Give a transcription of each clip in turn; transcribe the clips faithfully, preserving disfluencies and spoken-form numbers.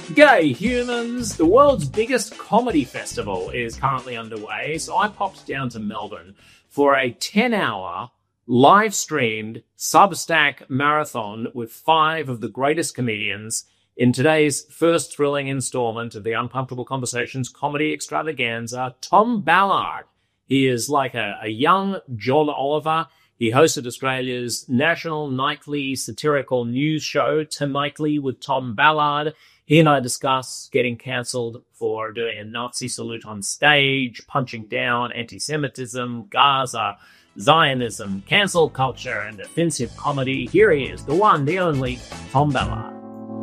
G'day humans! The world's biggest comedy festival is currently underway, so I popped down to Melbourne for a ten-hour live-streamed Substack marathon with five of the greatest comedians in today's first thrilling installment of the Uncomfortable Conversations comedy extravaganza, Tom Ballard. He is like a, a young John Oliver. He hosted Australia's national nightly satirical news show, Tonightly with Tom Ballard. He and I discuss getting cancelled for doing a Nazi salute on stage, punching down anti-Semitism, Gaza, Zionism, cancel culture, and offensive comedy. Here he is, the one, the only, Tom Ballard.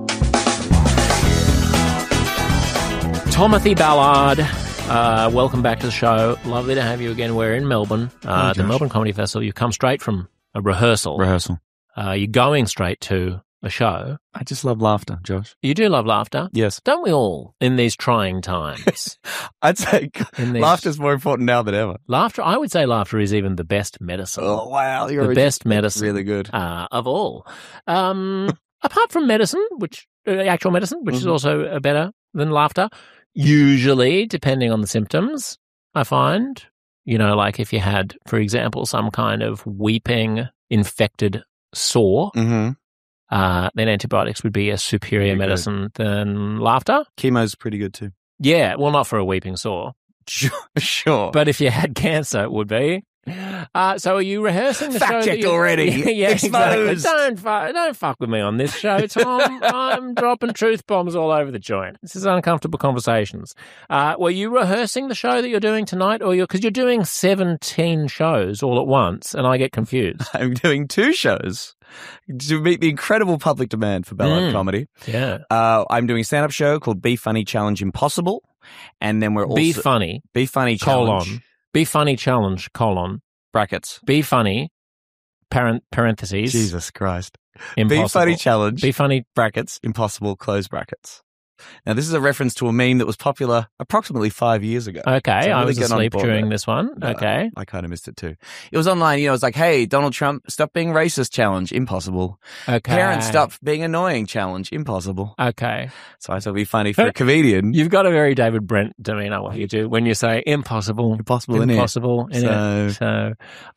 Tomothy Ballard, uh, welcome back to the show. Lovely to have you again. We're in Melbourne, uh, the Melbourne Comedy Festival. You come straight from a rehearsal. Rehearsal. Uh, you're going straight to a show. I just love laughter, Josh. You do love laughter? Yes. Don't we all in these trying times? I'd say In these- laughter's more important now than ever. Laughter, I would say laughter is even the best medicine. Oh, wow. You're the best medicine. Really good. Uh, of all. Um, apart from medicine, which uh, actual medicine, which mm-hmm. is also uh, better than laughter, usually, depending on the symptoms, I find, you know, like if you had, for example, some kind of weeping, infected sore, mm-hmm. uh, then antibiotics would be a superior pretty medicine good. Than laughter. Chemo's pretty good too. Yeah, well, not for a weeping sore. Sure. sure. But if you had cancer, it would be. Uh, so are you rehearsing the Fact show? Fact checked you, already. yeah, exactly. Exposed. Don't, fu- don't fuck with me on this show, Tom. I'm dropping truth bombs all over the joint. This is Uncomfortable Conversations. Uh, were you rehearsing the show that you're doing tonight? or you're Because you're doing seventeen shows all at once, and I get confused. I'm doing two shows to meet the incredible public demand for Ballard mm. comedy. Yeah. Uh, I'm doing a stand-up show called Be Funny Challenge Impossible. And then we're also... Be Funny. Be Funny Challenge. Colon. Be Funny Challenge, colon. Brackets. Be Funny, parent, parentheses. Jesus Christ. Impossible. Be Funny Challenge. Be Funny. Brackets. Impossible, close brackets. Now, this is a reference to a meme that was popular approximately five years ago. Okay, so I really was asleep during there. this one. No, okay. I, I kind of missed it too. It was online, you know, it was like, hey, Donald Trump, stop being racist challenge, impossible. Okay. Parents, stop being annoying challenge, impossible. Okay. So I thought it'd be funny for a comedian. You've got a very David Brent demeanor what you do when you say impossible. Impossible, impossible in it. So, so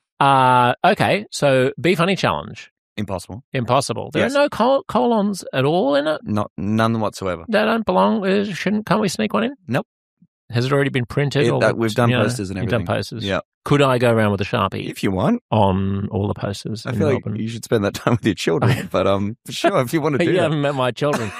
uh, okay, so Be Funny Challenge. Impossible. Impossible. There yes. are no col- colons at all in it? Not None whatsoever. They don't belong? Uh, shouldn't? Can't we sneak one in? Nope. Has it already been printed? It, or that, we've done you know, posters and everything. You've done posters? Yeah. Could I go around with a Sharpie? If you want. On all the posters I in feel Melbourne? like you should spend that time with your children. but um, for sure, if you want to do you that. haven't met my children.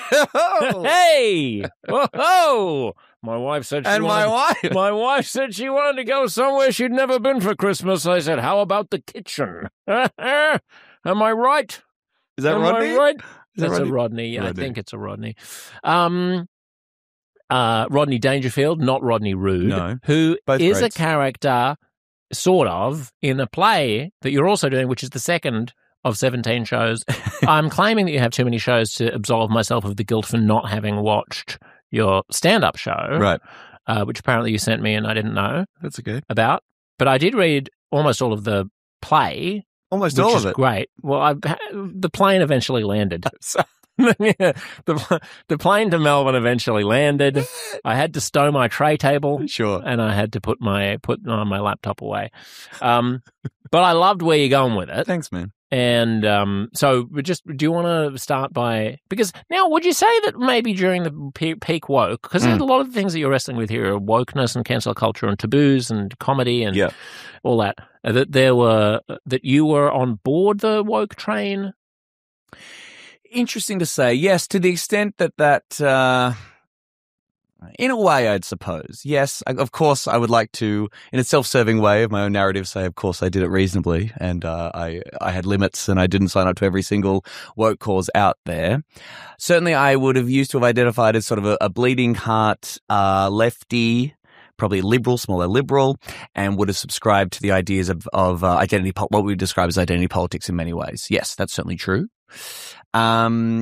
Hey! Whoa! My wife said she And my wanted, wife. My wife said she wanted to go somewhere she'd never been for Christmas. I said, how about the kitchen? Am I right? Is that Am Rodney? I right? Is That's that a Rodney. Yeah, Rodney. I think it's a Rodney. Um, uh, Rodney Dangerfield, not Rodney Rude, No, who both is greats. a character, sort of, in a play that you're also doing, which is the second of seventeen shows. I'm claiming that you have too many shows to absolve myself of the guilt for not having watched your stand-up show, Right. uh, which apparently you sent me and I didn't know That's okay. about. But I did read almost all of the play, Almost which all is of it. great. Well, I, the plane eventually landed. the, the plane to Melbourne eventually landed. I had to stow my tray table, Sure. and I had to put my put uh, my laptop away. Um, but I loved where you're going with it. Thanks, man. And um, so, we just do you want to start by because now would you say that maybe during the pe- peak woke because Mm. a lot of the things that you're wrestling with here are wokeness and cancel culture and taboos and comedy and Yeah. all that uh, that there were that you were on board the woke train. Interesting to say. Yes, to the extent that that, uh, in a way, I'd suppose. Yes, I, of course, I would like to, in a self-serving way of my own narrative, say, of course, I did it reasonably, and uh, I I had limits, and I didn't sign up to every single woke cause out there. Certainly, I would have used to have identified as sort of a, a bleeding heart uh, lefty, probably liberal, smaller liberal, and would have subscribed to the ideas of, of uh, identity, what we would describe as identity politics in many ways. Yes, that's certainly true. Um,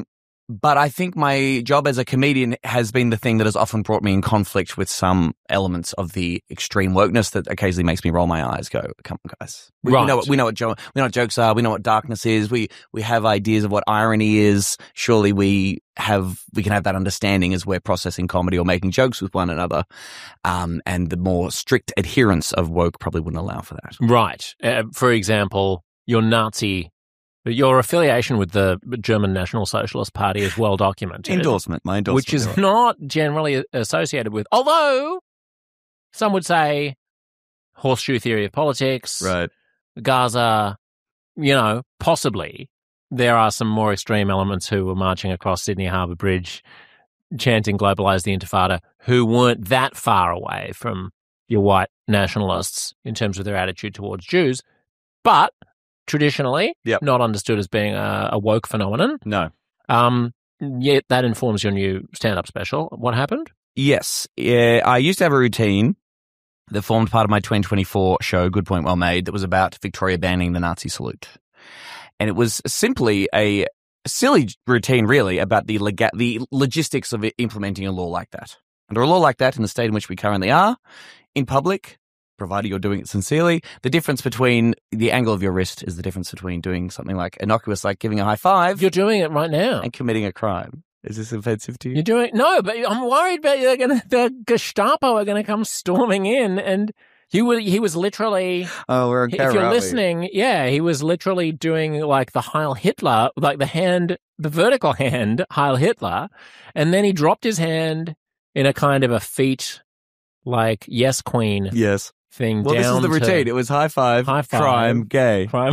But I think my job as a comedian has been the thing that has often brought me in conflict with some elements of the extreme wokeness that occasionally makes me roll my eyes. Go, come on, guys. We, Right. we know what we know what jo- we know what jokes are. We know what darkness is. We we have ideas of what irony is. Surely we have we can have that understanding as we're processing comedy or making jokes with one another. Um, and the more strict adherence of woke probably wouldn't allow for that. Right. Uh, for example, your Nazi, your affiliation with the German National Socialist Party is well documented. Endorsement, my endorsement. Which is not generally associated with, although some would say horseshoe theory of politics, right. Gaza, you know, possibly there are some more extreme elements who were marching across Sydney Harbour Bridge chanting globalise the Intifada who weren't that far away from your white nationalists in terms of their attitude towards Jews, but traditionally Yep. not understood as being a, a woke phenomenon. No. Um, yet that informs your new stand-up special. What happened? Yes. Yeah, I used to have a routine that formed part of my twenty twenty-four show, Good Point Well Made, that was about Victoria banning the Nazi salute. And it was simply a silly routine, really, about the lega- the logistics of implementing a law like that. Under a law like that, in the state in which we currently are, in public, provided you're doing it sincerely, the difference between the angle of your wrist is the difference between doing something like innocuous, like giving a high five, You're doing it right now. and committing a crime. Is this offensive to you? You're doing no, but I'm worried about they're gonna the Gestapo are gonna come storming in, and he was he was literally. Oh, we're on camera, If you're aren't we? listening, yeah, he was literally doing like the Heil Hitler, like the hand, the vertical hand Heil Hitler, and then he dropped his hand in a kind of a feet, like yes, Queen Yes. thing. Well, this down is the to routine. It was high five, High five. crime, gay. crime.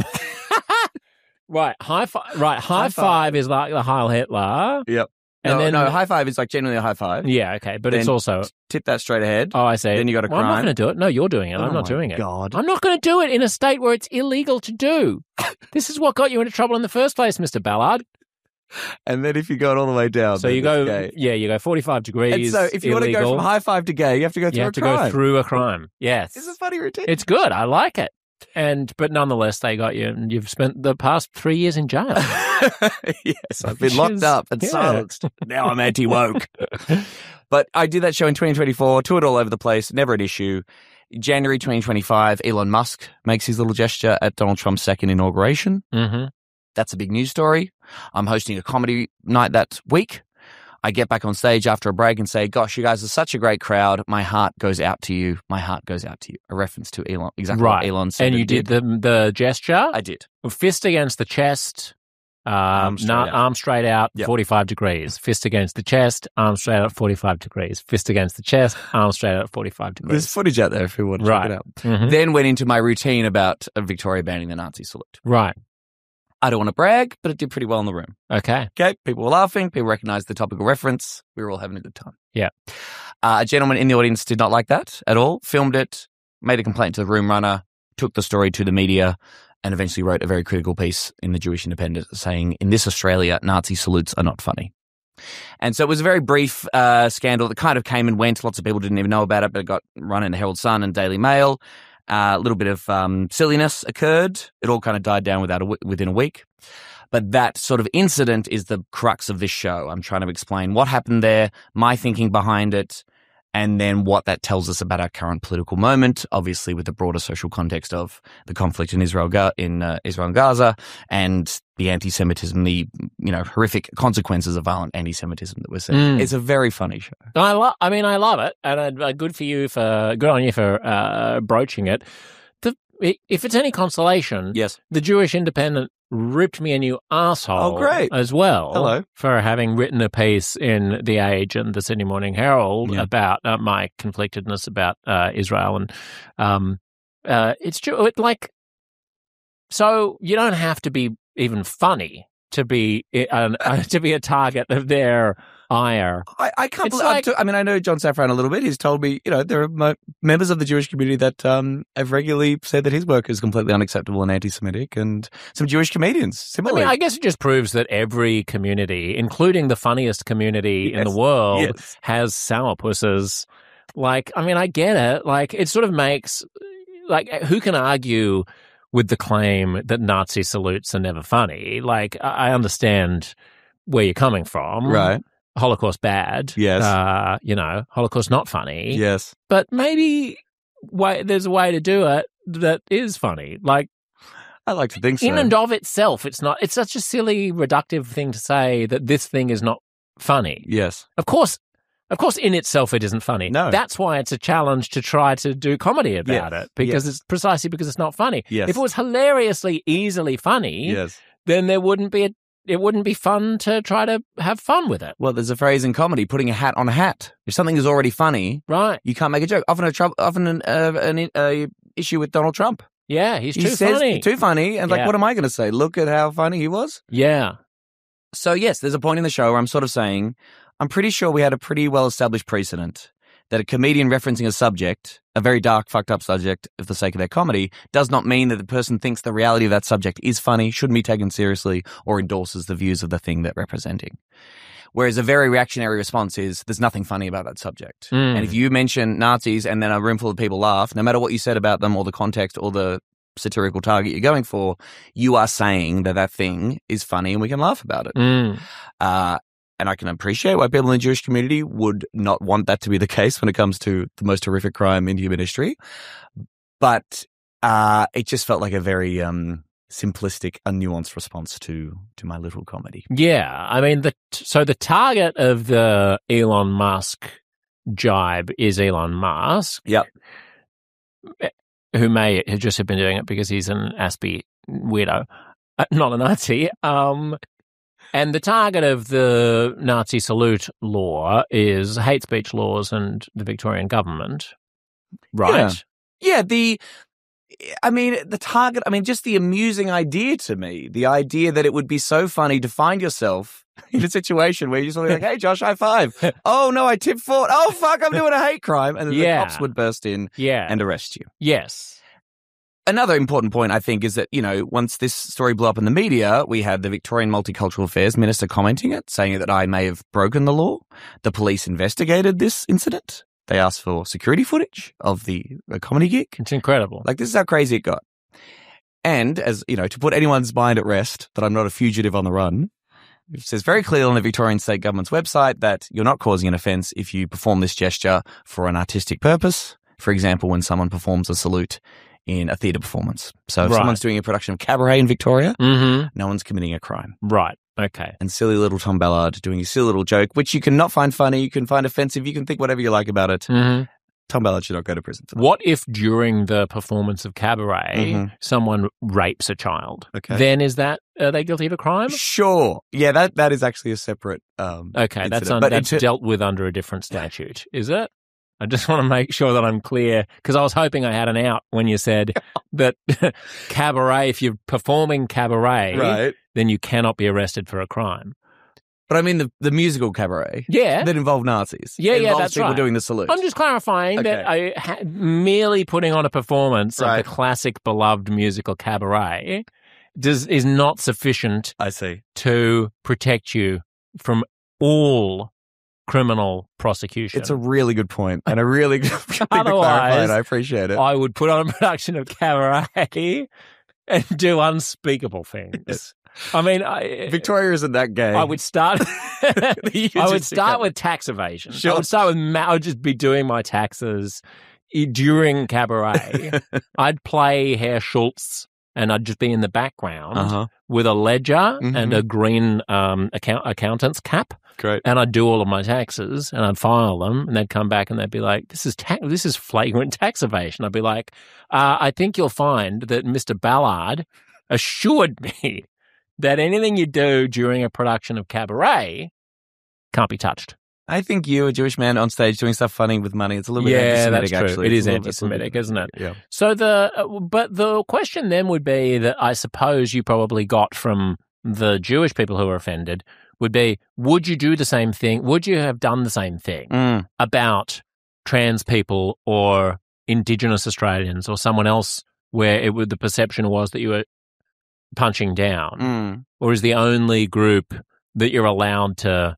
Right, high five. Right, high, High five. five. is like the Heil Hitler. Yep. And no, then no, high five is like genuinely a high five. yeah, okay, but it's Then also Tip that straight ahead. oh, I see. Then you got a well, I'm not crime. going to do it. No, you're doing it. Oh I'm not my doing it. God. I'm not going to do it in a state where it's illegal to do. This is what got you into trouble in the first place, Mister Ballard. And then if you go all the way down, So then you go, it's gay. yeah, you go forty-five degrees. And so if you want to go illegal, from high five to gay, you have to go through you a have to crime. go through a crime. Yes, It's a funny routine. it's good. I like it. And but nonetheless, they got you, and you've spent the past three years in jail. Yes, I've been Which locked is- up and yeah. silenced. Now I'm anti-woke. But I did that show in twenty twenty-four, toured all over the place, never an issue. January twenty twenty-five, Elon Musk makes his little gesture at Donald Trump's second inauguration. Mm-hmm. That's a big news story. I'm hosting a comedy night that week. I get back on stage after a break and say, gosh, you guys are such a great crowd. My heart goes out to you. My heart goes out to you. A reference to Elon, exactly Right. what Elon said. And you and did the the gesture, I did. fist against the chest, um, Arm straight not out. arm straight out, Yep. forty-five degrees. Fist against the chest, arm straight out, forty-five degrees. Fist against the chest, arm straight out, forty-five There's degrees. footage out there if you want to Right. check it out. Mhm. Then went into my routine about uh, Victoria banning the Nazi salute. Right. I don't want to brag, but it did pretty well in the room. Okay. Okay, people were laughing. People recognized the topical reference. We were all having a good time. Yeah. Uh, a gentleman in the audience did not like that at all. Filmed it, made a complaint to the room runner, took the story to the media, and eventually wrote a very critical piece in the Jewish Independent saying, in this Australia, Nazi salutes are not funny. And so it was a very brief uh, scandal that kind of came and went. Lots of people didn't even know about it, but it got run in the Herald Sun and Daily Mail. Uh, a little bit of um, silliness occurred. It all kind of died down without a w- within a week. But that sort of incident is the crux of this show. I'm trying to explain what happened there, my thinking behind it, and then what that tells us about our current political moment, obviously with the broader social context of the conflict in Israel, in uh, Israel and Gaza, and the anti-Semitism, the you know horrific consequences of violent anti-Semitism that we're seeing. Mm. It's a very funny show. I love. I mean, I love it, and uh, good for you for good on you for uh, broaching it. The, if it's any consolation, Yes. the Jewish Independent ripped me a new asshole. Oh, great. As well. Hello. For having written a piece in The Age and the Sydney Morning Herald Yeah. about uh, my conflictedness about uh, Israel, and um, uh, it's true. It, like, so you don't have to be even funny to be an, uh, to be a target of their ire. I, I can't It's believe. like- I mean, I know John Safran a little bit. He's told me, you know, there are mo- members of the Jewish community that um, have regularly said that his work is completely unacceptable and anti-Semitic, and some Jewish comedians I similarly. mean, I guess it just proves that every community, including the funniest community in Yes. the world, Yes. has sourpusses. Like, I mean, I get it. Like, it sort of makes, like, who can argue with the claim that Nazi salutes are never funny? Like, I I understand where you're coming from. Right. Holocaust bad. Yes. Uh, you know, Holocaust not funny. Yes. But maybe way, there's a way to do it that is funny. Like, I like to think so. in and of itself, it's not. It's such a silly, reductive thing to say that this thing is not funny. Yes. Of course, of course, in itself, it isn't funny. No. That's why it's a challenge to try to do comedy about Yes. it, because Yes. it's precisely because it's not funny. Yes. If it was hilariously, easily funny, Yes. then there wouldn't be a, it wouldn't be fun to try to have fun with it. Well, there's a phrase in comedy, putting a hat on a hat. If something is already funny, Right. you can't make a joke. Often a trouble, often an, uh, an uh, issue with Donald Trump. Yeah, he's He too says funny. too funny, and like, Yeah. what am I going to say? Look at how funny he was. Yeah. So yes, there's a point in the show where I'm sort of saying, I'm pretty sure we had a pretty well-established precedent that a comedian referencing a subject, a very dark, fucked up subject, for the sake of their comedy, does not mean that the person thinks the reality of that subject is funny, shouldn't be taken seriously, or endorses the views of the thing they're representing. Whereas a very reactionary response is, there's nothing funny about that subject. Mm. And if you mention Nazis and then a room full of people laugh, no matter what you said about them or the context or the satirical target you're going for, you are saying that that thing is funny and we can laugh about it. Mm. Uh, and I can appreciate why people in the Jewish community would not want that to be the case when it comes to the most horrific crime in human history. But uh, it just felt like a very um, simplistic, unnuanced response to to my little comedy. Yeah, I mean, the so the target of the Elon Musk jibe is Elon Musk. Yep. Who may have just have been doing it because he's an Aspie weirdo, uh, not a Nazi. Um, and the target of the Nazi salute law is hate speech laws and the Victorian government, right? Yeah, the, I mean, the target, I mean, just the amusing idea to me, the idea that it would be so funny to find yourself in a situation where you're just like, hey, Josh, high five. Oh, no, I tipped forward. Oh, fuck, I'm doing a hate crime. And then Yeah. the cops would burst in Yeah. and arrest you. Yes. Another important point, I think, is that, you know, once this story blew up in the media, we had the Victorian Multicultural Affairs Minister commenting it, saying that I may have broken the law. The police investigated this incident. They asked for security footage of the uh, comedy gig. It's incredible. Like, this is how crazy it got. And, as, you know, to put anyone's mind at rest that I'm not a fugitive on the run, it says very clearly on the Victorian State Government's website that you're not causing an offence if you perform this gesture for an artistic purpose. For example, when someone performs a salute in a theatre performance. So if Right. someone's doing a production of Cabaret in Victoria, Mm-hmm. no one's committing a crime. Right. Okay. And silly little Tom Ballard doing a silly little joke, which you can not find funny, you can find offensive, you can think whatever you like about it. Mm-hmm. Tom Ballard should not go to prison for that. What if during the performance of Cabaret, Mhm. someone rapes a child? Okay. Then is that, are they guilty of a crime? Sure. Yeah, that, that is actually a separate um Okay, that's incident. un- But that's in ter- dealt with under a different statute, is it? I just want to make sure that I'm clear, because I was hoping I had an out when you said that Cabaret, if you're performing Cabaret, Right. then you cannot be arrested for a crime. But I mean the, the musical Cabaret Yeah. that involved Nazis. Yeah, It yeah, involves that's people right. doing the salute. I'm just clarifying that I ha- merely putting on a performance Right. of the classic beloved musical Cabaret does is not sufficient I see. to protect you from all criminal prosecution. It's a really good point, and a really good thing to Otherwise, clarify it. I appreciate it. I would put on a production of Cabaret and do unspeakable things. I mean, I, Victoria isn't that gay. I would start. I You would just start think with tax evasion. Sure. I would start with. ma- I would just be doing my taxes i- during Cabaret. I'd play Herr Schultz, and I'd just be in the background Uh-huh. with a ledger Mhm. and a green um, account accountant's cap. Great. And I'd do all of my taxes, and I'd file them, and they'd come back, and they'd be like, "This is ta- this is flagrant tax evasion." I'd be like, uh, "I think you'll find that Mister Ballard assured me that anything you do during a production of Cabaret can't be touched." I think you, a Jewish man on stage doing stuff funny with money, it's a little bit Yeah, anti-Semitic, that's true. actually. It It's is a little bit- anti-Semitic, isn't it? Yeah. So the uh, but the question then would be that I suppose you probably got from the Jewish people who were offended would be: would you do the same thing? Would you have done the same thing Mm. about trans people or Indigenous Australians or someone else where it would the perception was that you were punching down, Mm. or is the only group that you're allowed to,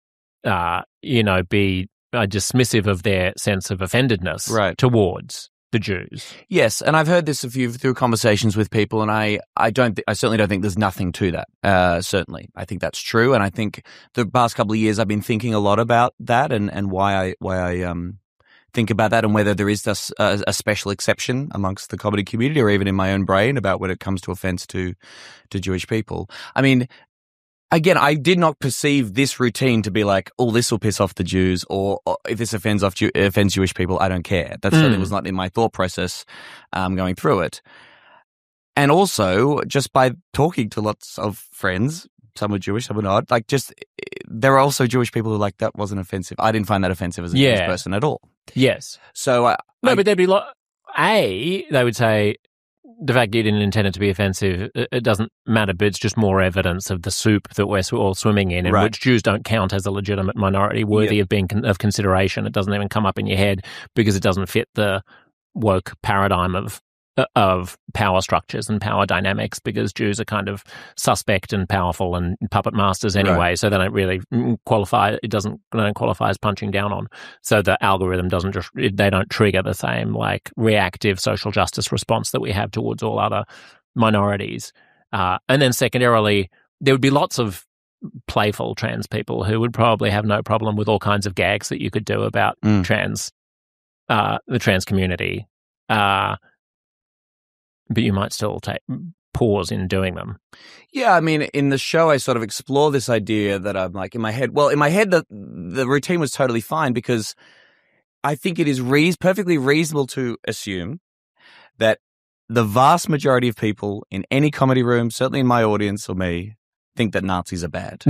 uh, you know, be uh, dismissive of their sense of offendedness Right. towards? the Jews. Yes, and I've heard this a few through conversations with people, and I, I don't, th- I certainly don't think there's nothing to that. Uh, certainly, I think that's true, and I think the past couple of years I've been thinking a lot about that, and, and why I why I um think about that, and whether there is this, uh, a special exception amongst the comedy community, or even in my own brain about when it comes to offence to to Jewish people. I mean. Again, I did not perceive this routine to be like, oh, this will piss off the Jews, or, or if this offends off Jew- offends Jewish people, I don't care. That certainly Mm. was not in my thought process um, going through it. And also, just by talking to lots of friends, some are Jewish, some are not, like just, there are also Jewish people who are like, that wasn't offensive. I didn't find that offensive as a Yeah. Jewish person at all. Yes. So, uh, No, I, but there'd be lot. A, they would say the fact you didn't intend it to be offensive, it, it doesn't matter, but it's just more evidence of the soup that we're sw- all swimming in, in Right. which Jews don't count as a legitimate minority worthy of being con- of consideration. It doesn't even come up in your head because it doesn't fit the woke paradigm of uh, of power structures and power dynamics, because Jews are kind of suspect and powerful and puppet masters anyway, Right. so they don't really mm, qualify. It doesn't they don't qualify as punching down on. So the algorithm doesn't just they don't trigger the same like reactive social justice response that we have towards all other minorities. Uh, and then secondarily, there would be lots of playful trans people who would probably have no problem with all kinds of gags that you could do about Mm. trans, uh, the trans community. Uh, but you might still take pause in doing them. Yeah, I mean, in the show, I sort of explore this idea that I'm like in my head. Well, in my head, the the routine was totally fine because I think it is re- perfectly reasonable to assume that the vast majority of people in any comedy room, certainly in my audience or me, think that Nazis are bad.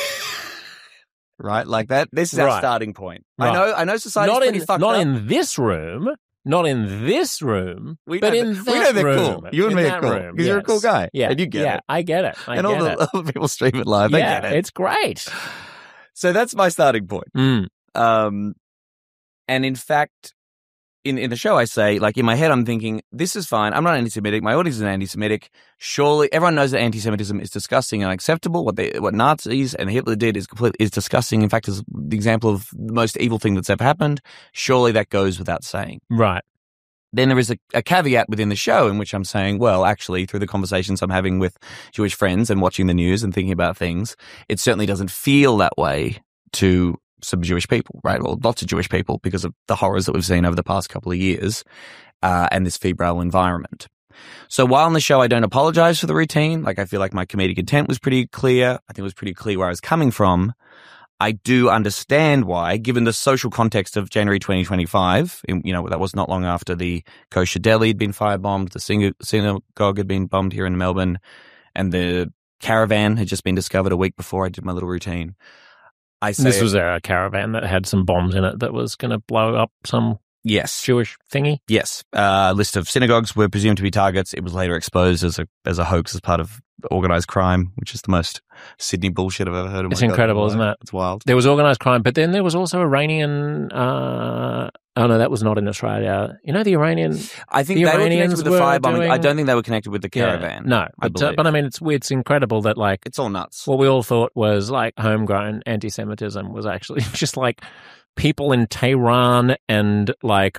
Right, like that. This is our Right. starting point. Right. I know. I know. Society's Not pretty in fucked not up. in this room. Not in this room, We but know in that- that we know they're room. cool. You and in me are that cool, room, 'cause you're a cool yes. guy, Yeah, and you get yeah, it. I get it. I and all get the, it. all the people stream it live, they yeah, get it. it's great. So that's my starting point. Mm. Um, and in fact, in, in the show, I say, like, in my head, I'm thinking, this is fine. I'm not anti-Semitic. My audience is anti-Semitic. Surely, everyone knows that anti-Semitism is disgusting and unacceptable. What they, what Nazis and Hitler did is complete, is disgusting. In fact, is the example of the most evil thing that's ever happened. Surely that goes without saying. Right. Then there is a, a caveat within the show in which I'm saying, well, actually, through the conversations I'm having with Jewish friends and watching the news and thinking about things, it certainly doesn't feel that way to some Jewish people, right? Well, lots of Jewish people because of the horrors that we've seen over the past couple of years uh, and this febrile environment. So while on the show I don't apologize for the routine, like I feel like my comedic intent was pretty clear, I think it was pretty clear where I was coming from, I do understand why, given the social context of January twenty twenty-five, you know, that was not long after the kosher deli had been firebombed, the synagogue had been bombed here in Melbourne, and the caravan had just been discovered a week before I did my little routine. I say This was a caravan that had some bombs in it that was going to blow up some yes, Jewish thingy. yes. A uh, list of synagogues were presumed to be targets. It was later exposed as a as a hoax as part of organised crime, which is the most Sydney bullshit I've ever heard. It's incredible, isn't it? It's wild. There was organised crime, but then there was also Iranian. Uh, oh no, that was not in Australia. You know, the Iranian. I think the they were Iranians connected with the were firebomb. doing- I don't think they were connected with the caravan. Yeah, no, I but, uh, believe. but I mean, it's it's incredible that like It's all nuts. what we all thought was like homegrown anti-Semitism was actually just like people in Tehran and like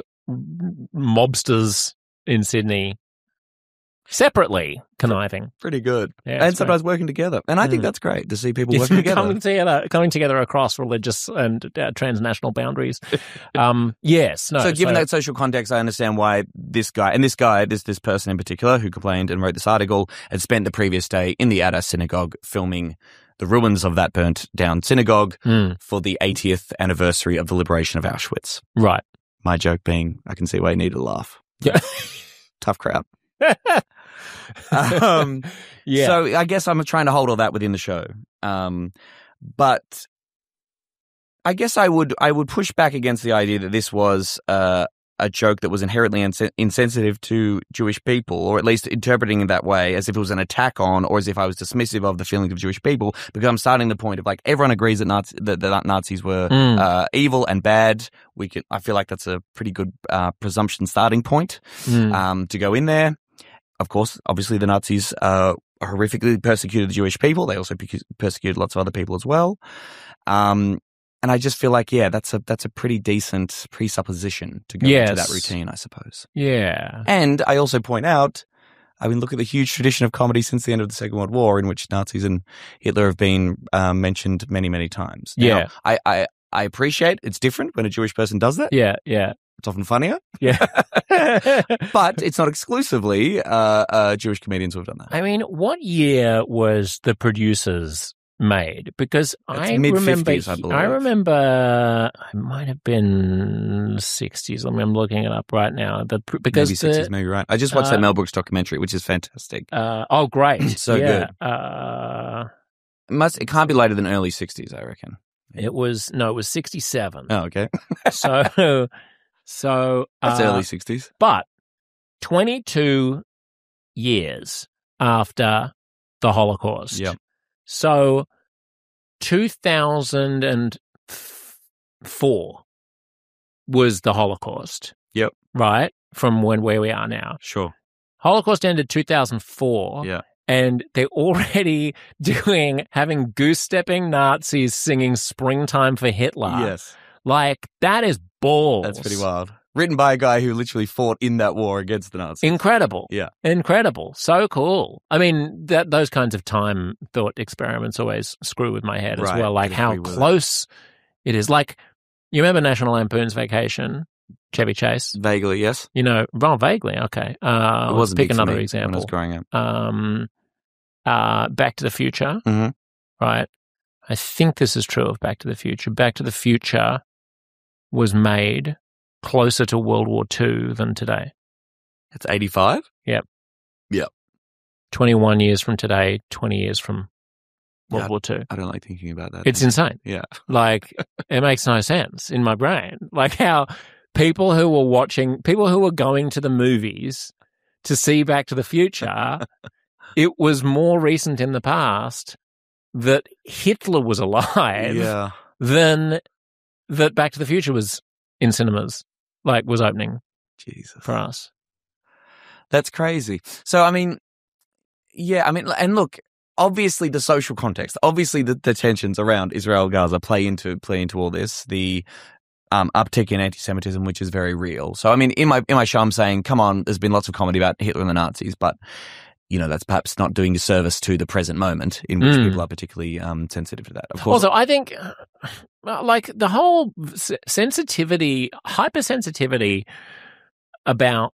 mobsters in Sydney separately conniving. Pretty good. Yeah, it's And sometimes working together. And I think Mm. that's great to see people working together. coming together, coming together across religious and uh, transnational boundaries. Um, yes, no. so given that social context, I understand why this guy, and this guy, this this person in particular who complained and wrote this article, had spent the previous day in the Ada synagogue filming the ruins of that burnt down synagogue Mm, for the eightieth anniversary of the liberation of Auschwitz. right. My joke being, I can see why you needed a laugh. Yeah. Tough crowd. um, Yeah. So I guess I'm trying to hold all that within the show. Um, but I guess I would I would push back against the idea that this was uh, a joke that was inherently ins- insensitive to Jewish people, or at least interpreting it that way as if it was an attack on, or as if I was dismissive of the feelings of Jewish people, because I'm starting the point of like everyone agrees that, Nazi- that, that Nazis were Mm. uh, evil and bad. We can I feel like that's a pretty good uh, presumption starting point Mm. um, to go in there. Of course, obviously the Nazis uh, horrifically persecuted the Jewish people. They also persecuted lots of other people as well. Um, and I just feel like, yeah, that's a that's a pretty decent presupposition to go Yes. into that routine, I suppose. Yeah. And I also point out, I mean, look at the huge tradition of comedy since the end of the Second World War, in which Nazis and Hitler have been um, mentioned many, many times. Now, Yeah. I, I I appreciate it's different when a Jewish person does that. Yeah, yeah, It's often funnier, yeah. but it's not exclusively uh, uh, Jewish comedians who have done that. I mean, what year was The Producers made? Because It's I mid-fifties, remember, I believe. remember, it might have been sixties. I mean, I'm looking it up right now. The because Maybe sixties, the, maybe right. I just watched uh, that Mel Brooks documentary, which is fantastic. uh, oh, great, So yeah. good. Uh, It must. It can't be later than early sixties, I reckon. it was no, it was sixty-seven. Oh, okay. So, so That's uh, early sixties. But twenty-two years after the Holocaust. Yep. So two thousand four was the Holocaust. Yep. Right? From when where we are now. Sure. Holocaust ended two thousand four. Yeah. And they're already doing, having goose-stepping Nazis singing Springtime for Hitler. Yes. Like, that is balls. That's pretty wild. Written by a guy who literally fought in that war against the Nazis. Incredible. Yeah. Incredible. So cool. I mean, that those kinds of time thought experiments always screw with my head as Right. well. Like I how agree with it. close it is. Like, you remember National Lampoon's Vacation? Chevy Chase? Vaguely, yes. You know, well, vaguely. Okay. Uh, It let's wasn't pick big for another me when I example. was growing up. Um, uh, Back to the Future. Mhm. Right. I think this is true of Back to the Future. Back to the Future was made closer to World War Two than today. It's eighty-five? Yep. Yep. twenty-one years from today, twenty years from World Yeah. War Two. I don't like thinking about that. It's insane. Yeah. Like, it makes no sense in my brain. Like how people who were watching, people who were going to the movies to see Back to the Future, it was more recent in the past that Hitler was alive Yeah. than that Back to the Future was in cinemas, like was opening Jesus. for us. That's crazy. So, I mean, yeah, I mean, and look, obviously the social context, obviously the, the tensions around Israel Gaza play into play into all this. The um, uptick in anti-Semitism, which is very real. So, I mean, in my in my show, I'm saying, come on, there's been lots of comedy about Hitler and the Nazis, but you know, that's perhaps not doing a service to the present moment in which Mm. people are particularly um, sensitive to that. Of course, Also, I think, uh, like, the whole s- sensitivity, hypersensitivity about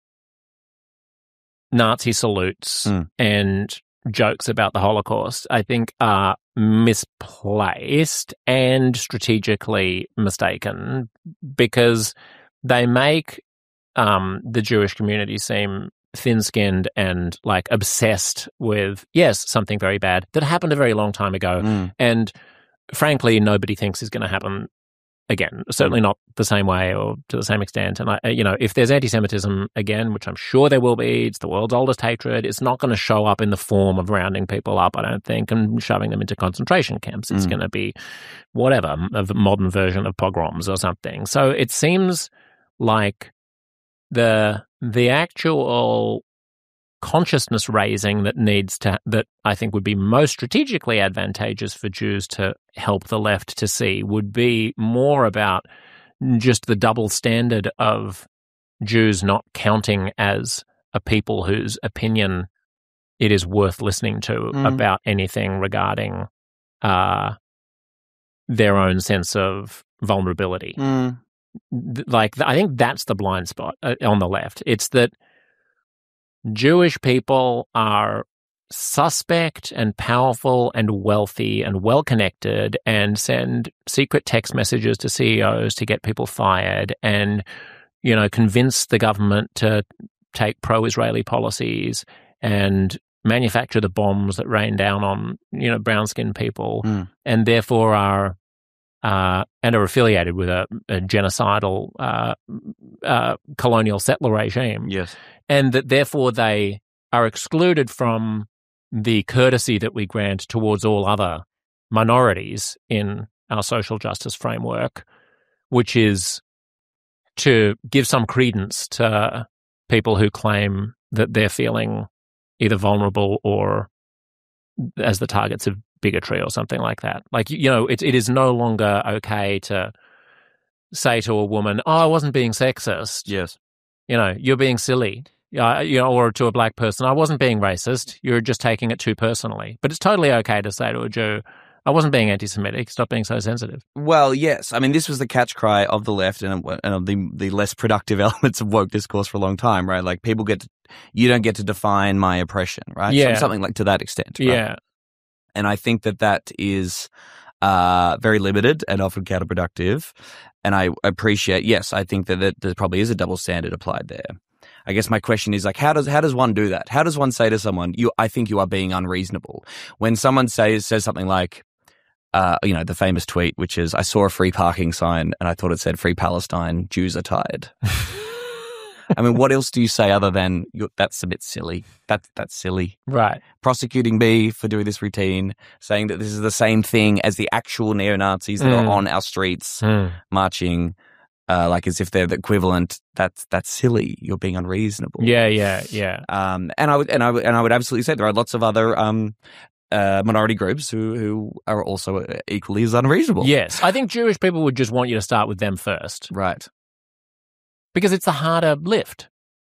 Nazi salutes Mm. and jokes about the Holocaust, I think, are misplaced and strategically mistaken because they make um, the Jewish community seem thin-skinned and like obsessed with, yes, something very bad that happened a very long time ago, Mm. and frankly, nobody thinks is going to happen again. Certainly not the same way or to the same extent. And I, you know, if there's anti-Semitism again, which I'm sure there will be, it's the world's oldest hatred. It's not going to show up in the form of rounding people up, I don't think, and shoving them into concentration camps. It's Mm. going to be whatever, a modern version of pogroms or something. So it seems like the the actual consciousness raising that needs to, that I think would be most strategically advantageous for Jews to help the left to see would be more about just the double standard of Jews not counting as a people whose opinion it is worth listening to Mm. about anything regarding uh, their own sense of vulnerability. Mm. Th- Like, I think that's the blind spot uh, on the left. It's that Jewish people are suspect and powerful and wealthy and well-connected and send secret text messages to C E Os to get people fired and, you know, convince the government to take pro-Israeli policies and manufacture the bombs that rain down on, you know, brown-skinned people, Mm. and therefore are uh, and are affiliated with a, a genocidal uh, uh, colonial settler regime, Yes. and that therefore they are excluded from the courtesy that we grant towards all other minorities in our social justice framework, which is to give some credence to people who claim that they're feeling either vulnerable or as the targets of bigotry or something like that. Like, you know, it, it is no longer okay to say to a woman, oh, I wasn't being sexist. Yes. You know, you're being silly. Uh, you know, or to a black person, I wasn't being racist. You're just taking it too personally. But it's totally okay to say to a Jew, I wasn't being anti-Semitic. Stop being so sensitive. Well, yes. I mean, this was the catch cry of the left and, and of the, the less productive elements of woke discourse for a long time, right? Like, people get to, you don't get to define my oppression, right? Yeah. So something like to that extent. Right? Yeah. And I think that that is uh, very limited and often counterproductive. And I appreciate, yes, I think that, that there probably is a double standard applied there. I guess my question is, like, how does how does one do that? How does one say to someone, "You, I think you are being unreasonable"? When someone says says something like, uh, you know, the famous tweet, which is, "I saw a free parking sign and I thought it said Free Palestine, Jews are tired." I mean, what else do you say other than that's a bit silly? That's that's silly, right? Prosecuting me for doing this routine, saying that this is the same thing as the actual neo Nazis that Mm. are on our streets Mm. marching. Uh, like as if they're the equivalent. That's that's silly. You're being unreasonable. Yeah, yeah, yeah. Um, and I would and I would and I would absolutely say there are lots of other um, uh, minority groups who who are also equally as unreasonable. Yes, I think Jewish people would just want you to start with them first, Right. because it's the harder lift.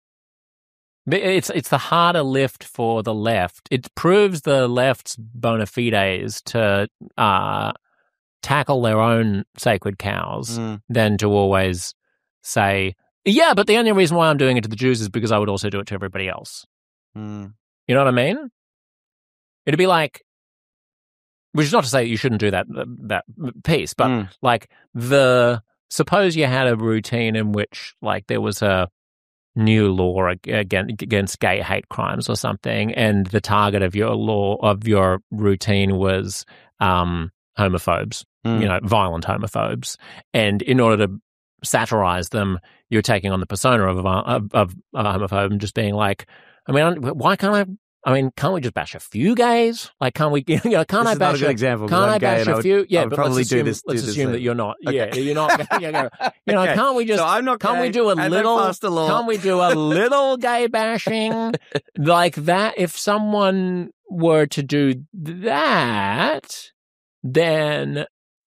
It's it's the harder lift for the left. It proves the left's bona fides to uh, tackle their own sacred cows Mm. than to always say, yeah, but the only reason why I'm doing it to the Jews is because I would also do it to everybody else. Mm. You know what I mean? It'd be like, which is not to say you shouldn't do that that piece, but Mm. like the suppose you had a routine in which like there was a new law against, against gay hate crimes or something, and the target of your law of your routine was um, homophobes, Mm. you know, violent homophobes, and in order to satirize them, you're taking on the persona of a, of, of a homophobe and just being like, I mean, why can't I? I mean, can't we just bash a few gays? Like, can't we? You know, can't This I is not a bash good a, example, 'cause Can't I'm I gay bash and I a would- few? I Yeah, would but probably let's do assume, this- do let's this assume that thing. you're not. Okay. Yeah, you're not. You know, you know Okay. can't we just? So I'm not Can't we gay, do a and then little? pass the law. Can't we do a little gay bashing like that? If someone were to do that, then.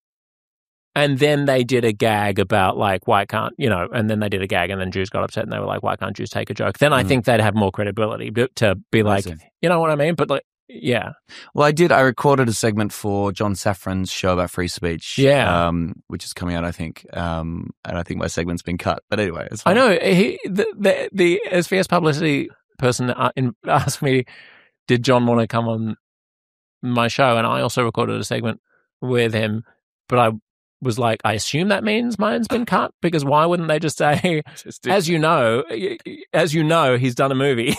And then they did a gag about, like, why can't, you know, and then they did a gag and then Jews got upset and they were like, why can't Jews take a joke? Then I Mm. think they'd have more credibility to, to be like, see. you know what I mean? But, like, yeah. Well, I did. I recorded a segment for John Safran's show about free speech. Yeah. Um, which is coming out, I think. Um, and I think my segment's been cut. But anyway, it's I fine. know. He, the, the, the S V S publicity person uh, in, asked me, did John want to come on my show? And I also recorded a segment with him, but I was like, I assume that means mine's been cut, because why wouldn't they just say, Just do- as you know, as you know, he's done a movie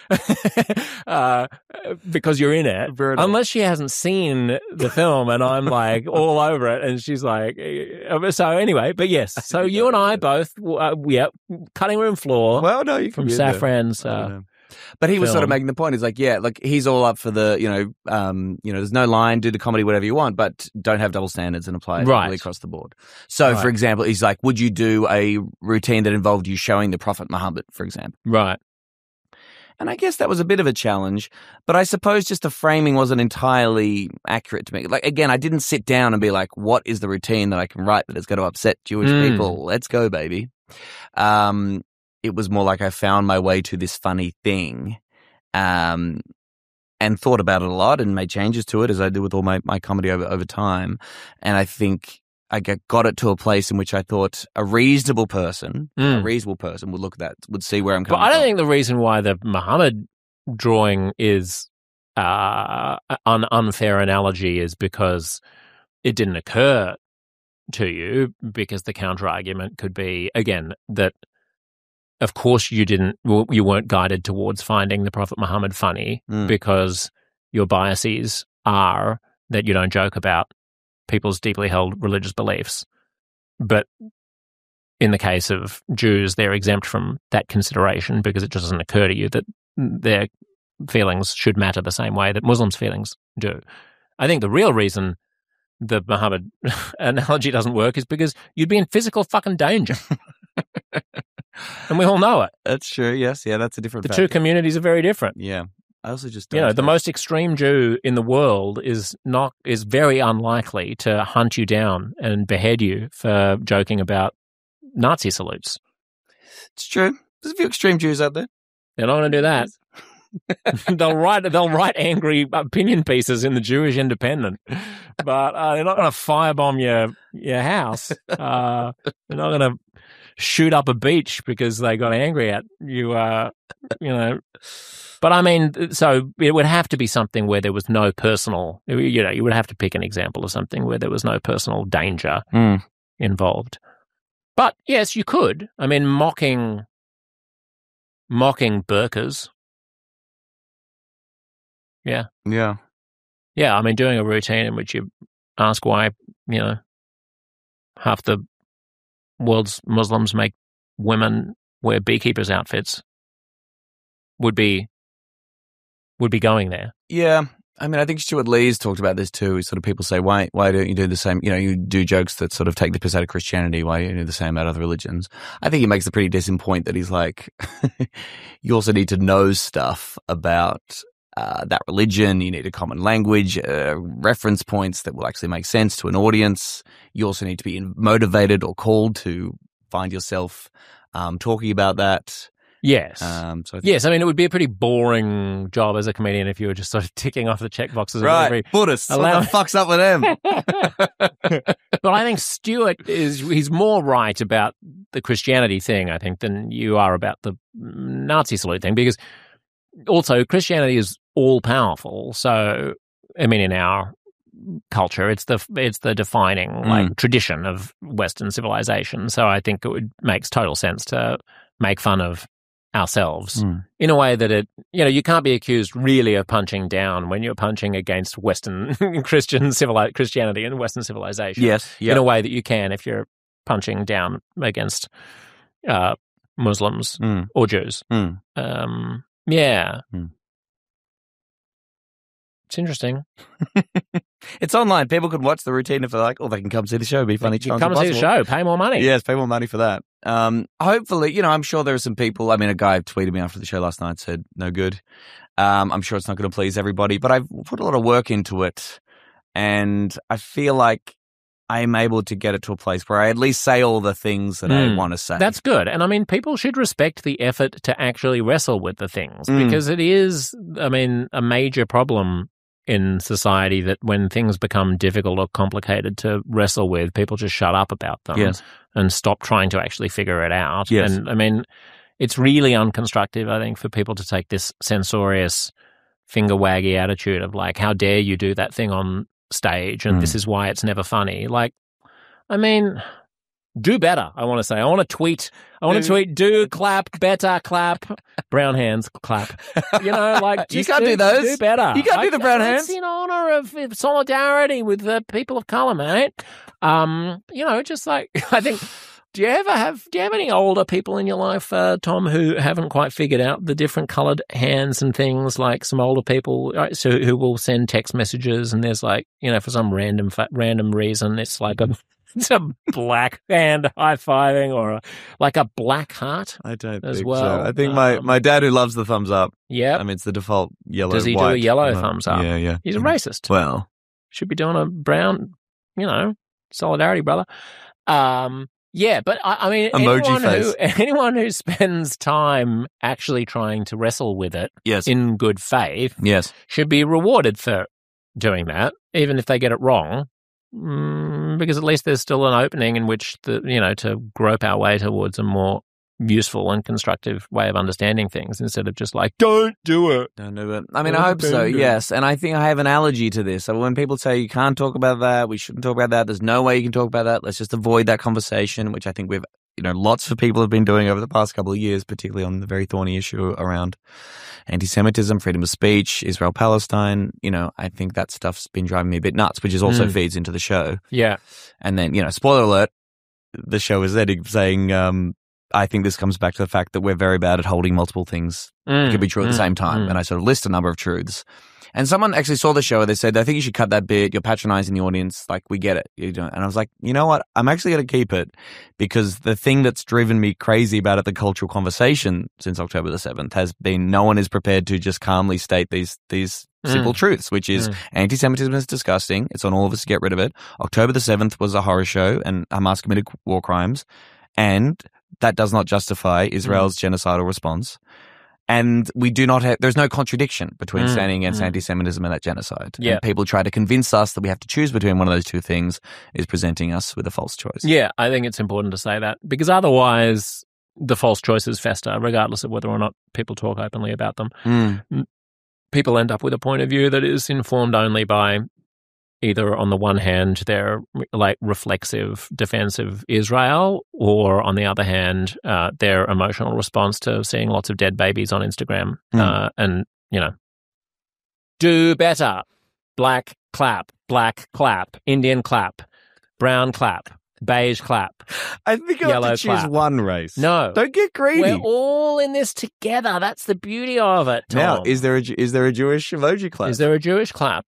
uh, because you're in it. Fair enough. Unless she hasn't seen the film and I'm like all over it, and she's like, so anyway, but yes, so you and I both, uh, yeah, cutting room floor Well, no, you can from be in there. Safran's. I don't Uh, know. But he was sort of film. making the point. He's like, yeah, like he's all up for the, you know, um, you know, there's no line, do the comedy, whatever you want, but don't have double standards and apply it Right. equally across the board. So, Right. for example, he's like, would you do a routine that involved you showing the Prophet Muhammad, for example? right. And I guess that was a bit of a challenge, but I suppose just the framing wasn't entirely accurate to me. Like, again, I didn't sit down and be like, what is the routine that I can write that is going to upset Jewish Mm. people? Let's go, baby. Um, it was more like I found my way to this funny thing. Um, and thought about it a lot and made changes to it, as I do with all my, my comedy over, over time. And I think I got got it to a place in which I thought a reasonable person, a Mm. reasonable person would look at that, would see where I'm But coming I don't from. think the reason why the Muhammad drawing is uh, an unfair analogy is because it didn't occur to you, because the counter argument could be, again, that of course you didn't, well, you weren't guided towards finding the Prophet Muhammad funny Mm. because your biases are that you don't joke about people's deeply held religious beliefs. But in the case of Jews, they're exempt from that consideration because it just doesn't occur to you that their feelings should matter the same way that Muslims' feelings do. I think the real reason the Muhammad analogy doesn't work is because you'd be in physical fucking danger. And we all know it. That's true. Yes. Yeah. That's a different The factor. two communities are very different. Yeah. I also just you don't know, the take- most extreme Jew in the world is not is very unlikely to hunt you down and behead you for joking about Nazi salutes. It's true. There's a few extreme Jews out there. They're not going to do that. they'll write they'll write angry opinion pieces in the Jewish Independent, but uh, they're not going to firebomb your your house. Uh, they're not going to shoot up a beach because they got angry at you. Uh, you know, but I mean, so it would have to be something where there was no personal. You know, you would have to pick an example of something where there was no personal danger Mm. involved. But yes, you could. I mean, mocking mocking burqas. Yeah. Yeah. Yeah, I mean, doing a routine in which you ask why, you know, half the world's Muslims make women wear beekeepers' outfits would be would be going there. Yeah. I mean, I think Stuart Lee's talked about this too. Sort of people say, why why don't you do the same? You know, you do jokes that sort of take the piss out of Christianity. Why don't you do the same about other religions? I think he makes a pretty decent point that he's like, you also need to know stuff about uh, that religion. You need a common language, uh, reference points that will actually make sense to an audience. You also need to be motivated or called to find yourself um, talking about that. Yes. Um, so I think- Yes, I mean, it would be a pretty boring job as a comedian if you were just sort of ticking off the check boxes. Right, Of every... Buddhists. Allow- What the fuck's up with them? But I think Stuart is, he's more right about the Christianity thing, I think, than you are about the Nazi salute thing, because also Christianity is all powerful. So, I mean, in our culture, it's the it's the defining like Mm. tradition of Western civilization. So I think it would makes total sense to make fun of ourselves Mm. in a way that it, you know, you can't be accused really of punching down when you're punching against Western Christian civili- Christianity and Western civilization. Yes. Yeah. In a way that you can if you're punching down against uh, Muslims Mm. or Jews. Mm. Um, yeah. Mm. It's interesting. It's online. People can watch the routine if they like, or they can come see the show. It'd be funny. You can come and see the show. Pay more money. Yes, pay more money for that. Um, hopefully, you know, I'm sure there are some people. I mean, a guy tweeted me after the show last night, said no good. Um, I'm sure it's not going to please everybody, but I've put a lot of work into it, and I feel like I'm able to get it to a place where I at least say all the things that I Mm. want to say. That's good. And I mean, people should respect the effort to actually wrestle with the things Mm. because it is, I mean, a major problem in society that when things become difficult or complicated to wrestle with, people just shut up about them Yes. and stop trying to actually figure it out. Yes. And I mean, it's really unconstructive, I think, for people to take this censorious finger waggy attitude of like, how dare you do that thing on stage and Mm. this is why it's never funny. Like, I mean, do better, I want to say. I want to tweet. I want to Do- tweet, do clap, better clap, brown hands clap. You know, like, You just can't do those. Do better. You can't do the brown It's hands. in honor of of solidarity with the people of color, mate. Um, you know, just like, I think, do you ever have, do you have any older people in your life, uh, Tom, who haven't quite figured out the different colored hands and things, like some older people uh, so who will send text messages and there's like, you know, for some random, fa- random reason, it's like a, it's a black hand high-fiving or a, like a black heart. I don't as think well. so. I think my, Um, my dad, who loves the thumbs up, Yep. I mean, it's the default yellow. Does he do a white. yellow Uh, thumbs up? Yeah, yeah. He's a racist. Well, Should be doing a brown, you know, solidarity, brother. Um, yeah, but I, I mean, Emoji anyone face. who, anyone who spends time actually trying to wrestle with it yes, in good faith yes. should be rewarded for doing that, even if they get it wrong. Mm, because at least there's still an opening in which the you know to grope our way towards a more useful and constructive way of understanding things instead of just like don't do it. Don't do it. I mean, Don't I hope so, do it. yes. And I think I have an allergy to this. So when people say you can't talk about that, we shouldn't talk about that, there's no way you can talk about that, let's just avoid that conversation, which I think we've, you know, lots of people have been doing over the past couple of years, particularly on the very thorny issue around anti-Semitism, freedom of speech, Israel-Palestine. You know, I think that stuff's been driving me a bit nuts, which is also Mm. feeds into the show. Yeah. And then, you know, spoiler alert, the show is ending saying, um, I think this comes back to the fact that we're very bad at holding multiple things Mm, that can be true at the mm, same time. mm. And I sort of list a number of truths. And someone actually saw the show and they said, I think you should cut that bit. You're patronizing the audience. Like, we get it. You know? And I was like, you know what? I'm actually going to keep it because the thing that's driven me crazy about it, the cultural conversation since October the seventh, has been no one is prepared to just calmly state these these simple Mm. truths, which is Mm. anti-Semitism is disgusting. It's on all of us to get rid of it. October the seventh was a horror show and Hamas committed war crimes. And that does not justify Israel's Mm. genocidal response. And we do not have, there's no contradiction between Mm, standing against mm. anti-Semitism and that genocide. Yeah. And people try to convince us that we have to choose between one of those two things is presenting us with a false choice. Yeah, I think it's important to say that because otherwise the false choices fester, regardless of whether or not people talk openly about them. Mm. People end up with a point of view that is informed only by either, on the one hand, their like reflexive defense of Israel, or on the other hand, uh, their emotional response to seeing lots of dead babies on Instagram. Mm. Uh, and, you know, do better. Black clap, black clap, Indian clap, brown clap, beige clap. I think I Yellow have to choose clap. one race. No. Don't get greedy. We're all in this together. That's the beauty of it, Tom. Now, is there a, Ju- is there a Jewish emoji clap? Is there a Jewish clap?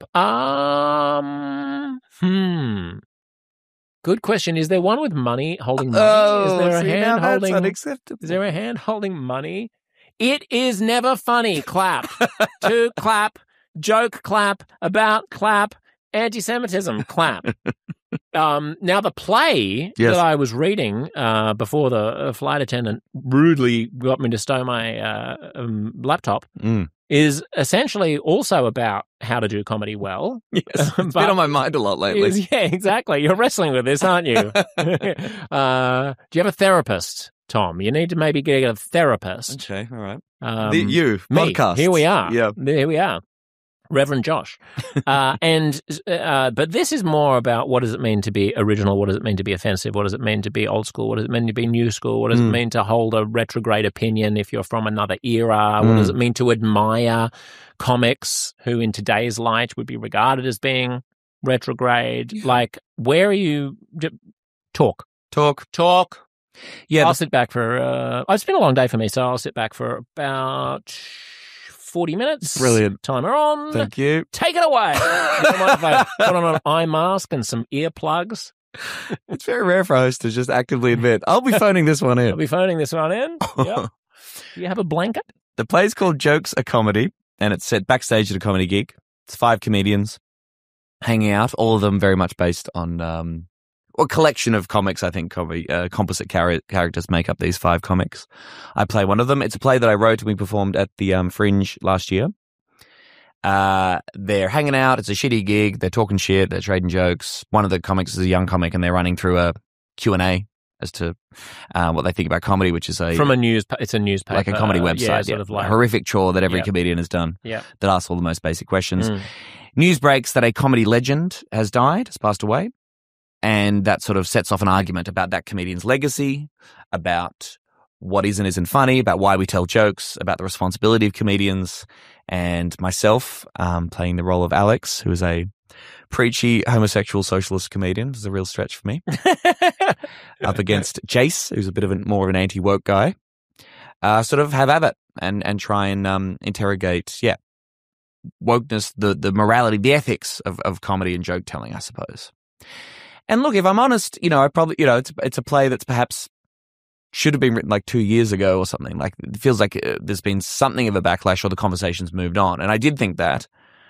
Um, hmm. Good question. Is there one with money holding money? Oh, is there a see, hand now that's holding? unacceptable. Is there a hand holding money? It is never funny. Clap. To clap. Joke clap. About clap. Anti-Semitism clap. Um, now, the play Yes. that I was reading uh, before the uh, flight attendant rudely got me to stow my uh, um, laptop Mm. is essentially also about how to do comedy well. Yes, it's been But- on my mind a lot lately. Is- yeah, exactly. You're wrestling with this, aren't you? uh, do you have a therapist, Tom? You need to maybe get a therapist. Okay, all right. Um, the, you, me. podcast. Here we are. Yeah. Here we are. Reverend Josh. uh, and uh, but this is more about what does it mean to be original? What does it mean to be offensive? What does it mean to be old school? What does it mean to be new school? What does Mm. it mean to hold a retrograde opinion if you're from another era? What Mm. does it mean to admire comics who in today's light would be regarded as being retrograde? Like, where are you? d- Talk. Talk. Talk. Yeah, I'll the- sit back for, uh, it's been a long day for me, so I'll sit back for about forty minutes. Brilliant. Timer on. thank you. Take it away. Don't mind if I put on an eye mask and some earplugs. It's very rare for a host to just actively admit, I'll be phoning this one I'll in. be phoning this one in. Yep. Do you have a blanket? The play's called Jokes a Comedy, and it's set backstage at a comedy gig. It's five comedians hanging out, all of them very much based on um, a collection of comics. I think comedy, uh, composite char- characters make up these five comics. I play one of them. It's a play that I wrote and we performed at the um, Fringe last year. Uh, they're hanging out. It's a shitty gig. They're talking shit. They're trading jokes. One of the comics is a young comic, and they're running through a Q and A as to uh, what they think about comedy, which is a From a news, it's a newspaper. like a comedy uh, website, Yeah, yeah. sort of like. a horrific chore that every Yeah. comedian has done Yeah. that asks all the most basic questions. Mm. News breaks that a comedy legend has died, has passed away, and that sort of sets off an argument about that comedian's legacy, about what is and isn't funny, about why we tell jokes, about the responsibility of comedians, and myself um, playing the role of Alex, who is a preachy homosexual socialist comedian. This is a real stretch for me. Up against Jace, who's a bit of a more of an anti-woke guy. Uh, sort of have at it and, and try and um, interrogate, yeah, wokeness, the, the morality, the ethics of, of comedy and joke telling, I suppose. And look, if I'm honest, you know, I probably, you know, it's it's a play that's perhaps should have been written like two years ago or something. Like, it feels like uh, there's been something of a backlash or the conversation's moved on. And I did think that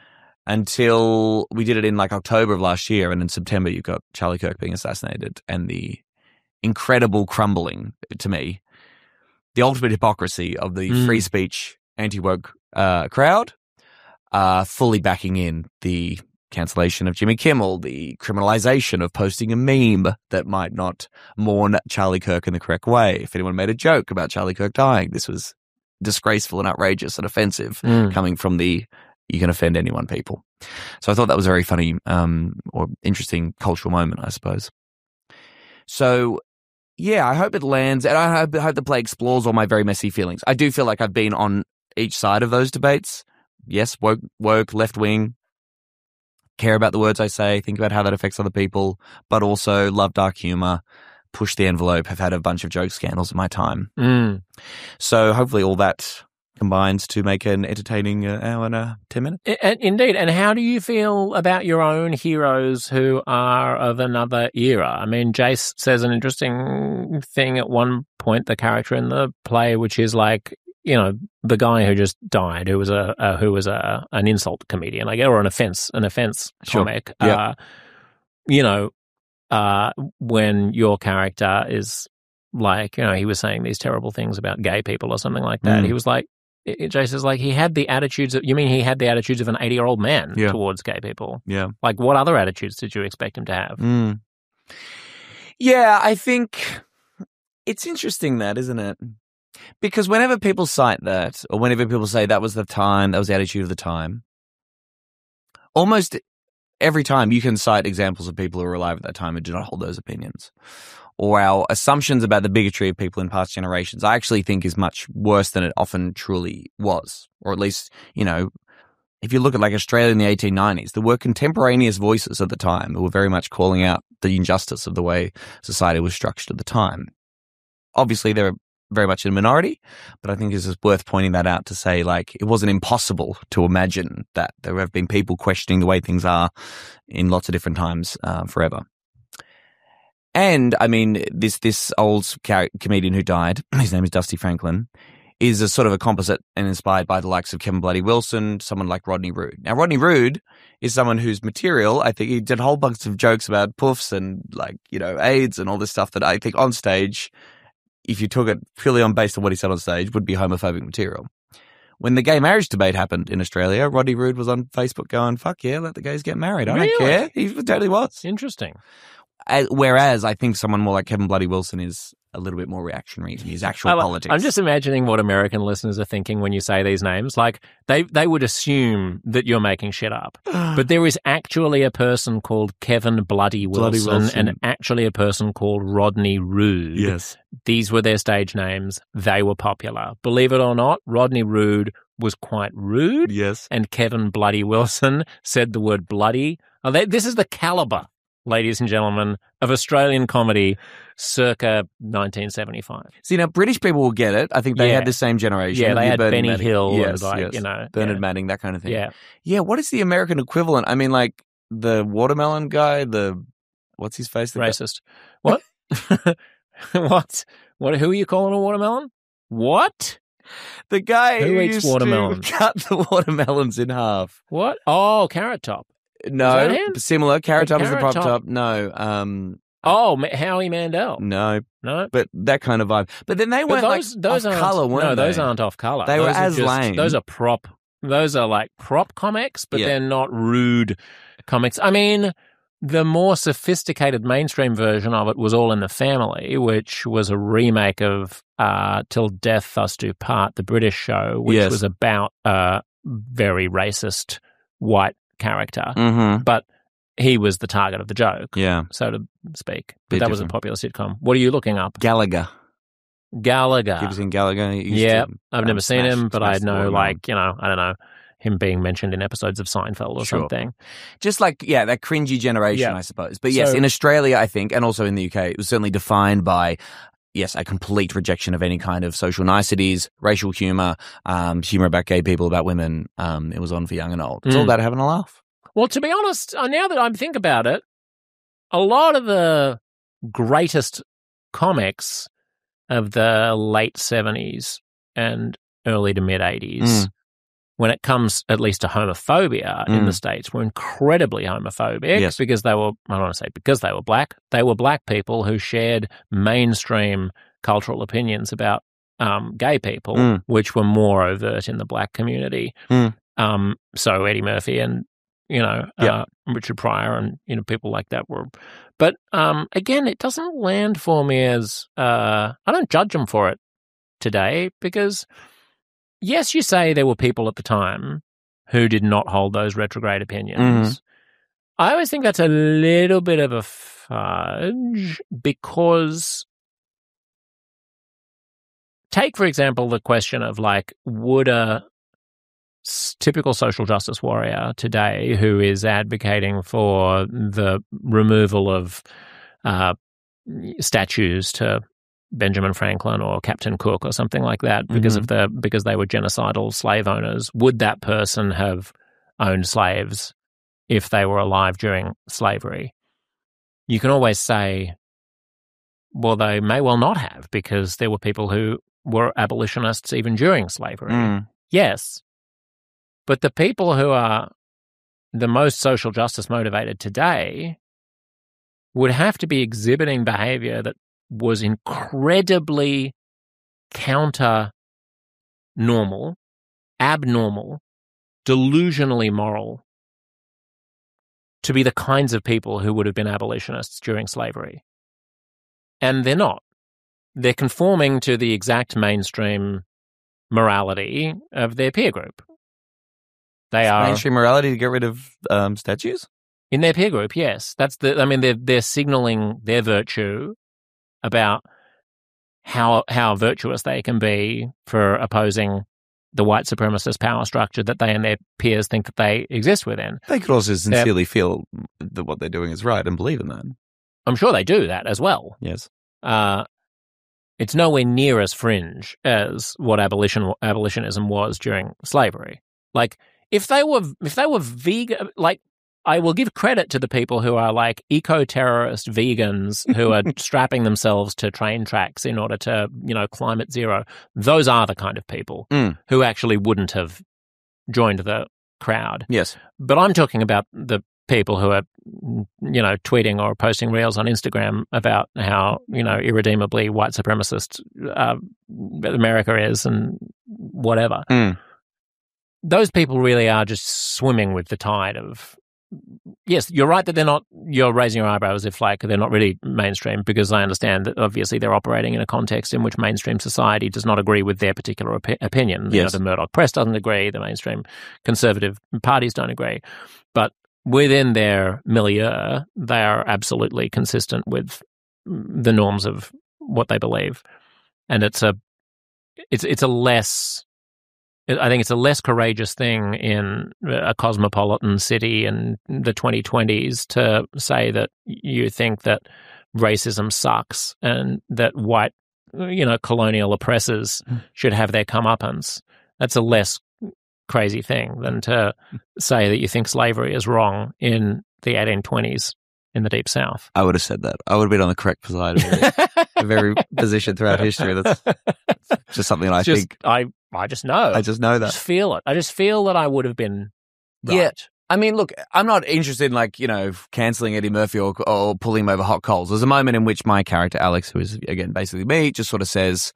until we did it in like October of last year. And in September, you've got Charlie Kirk being assassinated and the incredible crumbling, to me, the ultimate hypocrisy of the Mm. free speech anti-woke uh, crowd, uh, fully backing in the cancellation of Jimmy Kimmel, the criminalization of posting a meme that might not mourn Charlie Kirk in the correct way. If anyone made a joke about Charlie Kirk dying, this was disgraceful and outrageous and offensive Mm. coming from the you can offend anyone people. So I thought that was a very funny um, or interesting cultural moment, I suppose. So yeah, I hope it lands, and I hope, I hope the play explores all my very messy feelings. I do feel like I've been on each side of those debates. Yes, woke, woke, left wing, care about the words I say, think about how that affects other people, but also love dark humor, pushed the envelope, have had a bunch of joke scandals in my time. Mm. So hopefully all that combines to make an entertaining uh, hour and uh, ten minutes. I- indeed. And how do you feel about your own heroes who are of another era? I mean, Jace says an interesting thing at one point, the character in the play, which is like, you know, the guy who just died, who was a, a who was a an insult comedian, like, or an offense, an offense Sure. comic. Yeah. Uh, you know, uh, when your character is like, you know, he was saying these terrible things about gay people or something like that. Mm. He was like, Jace is like, he had the attitudes of, you mean he had the attitudes of an eighty-year-old man Yeah. towards gay people? Yeah. Like, what other attitudes did you expect him to have? Mm. Yeah, I think it's interesting that, isn't it? Because whenever people cite that, or whenever people say that was the time, that was the attitude of the time, almost every time you can cite examples of people who were alive at that time who do not hold those opinions. Or our assumptions about the bigotry of people in past generations, I actually think is much worse than it often truly was. Or at least, you know, if you look at like Australia in the eighteen nineties, there were contemporaneous voices at the time who were very much calling out the injustice of the way society was structured at the time. Obviously, they're very much in a minority, but I think it's just worth pointing that out to say, like, it wasn't impossible to imagine that there have been people questioning the way things are in lots of different times uh, forever. And, I mean, this this old car- comedian who died, his name is Dusty Franklin, is a sort of a composite and inspired by the likes of Kevin Bloody Wilson, someone like Rodney Roode. Now, Rodney Roode is someone whose material, I think he did a whole bunch of jokes about puffs and, like, you know, AIDS and all this stuff that I think on stage, if you took it purely on based on what he said on stage, would be homophobic material. When the gay marriage debate happened in Australia, Rodney Roode was on Facebook going, fuck yeah, let the gays get married. I Really? don't care. He totally was. Interesting. Uh, whereas I think someone more like Kevin Bloody Wilson is a little bit more reactionary in his actual I, politics. I'm just imagining what American listeners are thinking when you say these names. Like, they, they would assume that you're making shit up. But there is actually a person called Kevin Bloody Wilson, Bloody Wilson. and actually a person called Rodney Roode. Yes. These were their stage names. They were popular. Believe it or not, Rodney Roode was quite rude. Yes. And Kevin Bloody Wilson said the word bloody. Oh, they, this is the caliber, ladies and gentlemen, of Australian comedy circa nineteen seventy-five. See, now British people will get it. I think they Yeah. had the same generation. Yeah, they You had Bernard Benny Manning. Hill yes, and, like, yes. you know. Bernard yeah. Manning, that kind of thing. Yeah. Yeah, what is the American equivalent? I mean, like, the watermelon guy, the, what's his face? The guy- Racist. What? what? What? Who are you calling a watermelon? What? The guy Who who, eats used watermelon? to cut the watermelons in half. What? Oh, Carrot Top. No, that him? similar. Carrot The Top is the Carrot prop Top. top. No, um, Oh, Ma- Howie Mandel. no, No. but that kind of vibe. But then they But weren't those, like those off aren't, color, weren't no, they? those aren't off color. They those were are as just, lame. Those are prop. Those are like prop comics, but Yeah. they're not rude comics. I mean, the more sophisticated mainstream version of it was All in the Family, which was a remake of uh, Till Death Us Do Part, the British show, which Yes. was about a very racist white character. Mm-hmm. But he was the target of the joke, Yeah, so to speak. But Bit that was a different. popular sitcom. What are you looking up? Gallagher. Gallagher. Have you seen Gallagher? He used Yeah, to, I've um, never seen smash- him, but I smash the know, watermelon. like, you know, I don't know, him being mentioned in episodes of Seinfeld or Sure. something. Just like, yeah, that cringy generation, Yeah. I suppose. But yes, So- in Australia, I think, and also in the U K, it was certainly defined by, yes, a complete rejection of any kind of social niceties, racial humour, um, humour about gay people, about women. Um, it was on for young and old. It's all Mm. about having a laugh. Well, to be honest, uh, now that I think about it, a lot of the greatest comics of the late seventies and early to mid eighties, Mm. when it comes at least to homophobia in Mm. the States, were incredibly homophobic Yes. because they were, I don't want to say because they were black, they were black people who shared mainstream cultural opinions about um, gay people, Mm. which were more overt in the black community. Mm. Um, so Eddie Murphy and, you know, Yeah. uh, Richard Pryor and, you know, people like that were. But um, again, it doesn't land for me as, uh, I don't judge them for it today because, yes, you say there were people at the time who did not hold those retrograde opinions. I always think that's a little bit of a fudge because take, for example, the question of like, would a s- typical social justice warrior today who is advocating for the removal of uh, statues to Benjamin Franklin or Captain Cook or something like that because Mm-hmm. of the because they were genocidal slave owners, would that person have owned slaves if they were alive during slavery? You can always say, well, they may well not have, because there were people who were abolitionists even during slavery. Mm. Yes. But the people who are the most social justice motivated today would have to be exhibiting behavior that was incredibly counter normal, abnormal, delusionally moral to be the kinds of people who would have been abolitionists during slavery. And they're not. They're conforming to the exact mainstream morality of their peer group. They are Mainstream morality to get rid of um, statues? in their peer group, yes. That's the I mean they're they're signaling their virtue about how how virtuous they can be for opposing the white supremacist power structure that they and their peers think that they exist within. They could also sincerely feel that what they're doing is right and believe in that. I'm sure they do that as well. Yes. Uh, it's nowhere near as fringe as what abolition abolitionism was during slavery. Like if they were if they were vegan, like I will give credit to the people who are like eco-terrorist vegans who are strapping themselves to train tracks in order to, you know, climate zero. Those are the kind of people Mm. who actually wouldn't have joined the crowd. Yes. But I'm talking about the people who are, you know, tweeting or posting reels on Instagram about how, you know, irredeemably white supremacist uh, America is and whatever. Mm. Those people really are just swimming with the tide of. Yes, you're right that they're not, you're raising your eyebrows if like they're not really mainstream, because I understand that obviously they're operating in a context in which mainstream society does not agree with their particular op- opinion. You know, Yes. the Murdoch press doesn't agree, the mainstream conservative parties don't agree. But within their milieu, they are absolutely consistent with the norms of what they believe. And it's a, it's, it's a less, I think it's a less courageous thing in a cosmopolitan city in the twenty twenties to say that you think that racism sucks and that white, you know, colonial oppressors should have their comeuppance. That's a less crazy thing than to say that you think slavery is wrong in the eighteen twenties in the Deep South. I would have said that. I would have been on the correct side of it. A very position throughout history. That's just something that I just, think. I, I just know. I just know I that. just feel it. I just feel that I would have been right. Yeah. I mean, look, I'm not interested in, like, you know, cancelling Eddie Murphy or, or pulling him over hot coals. There's a moment in which my character, Alex, who is, again, basically me, just sort of says,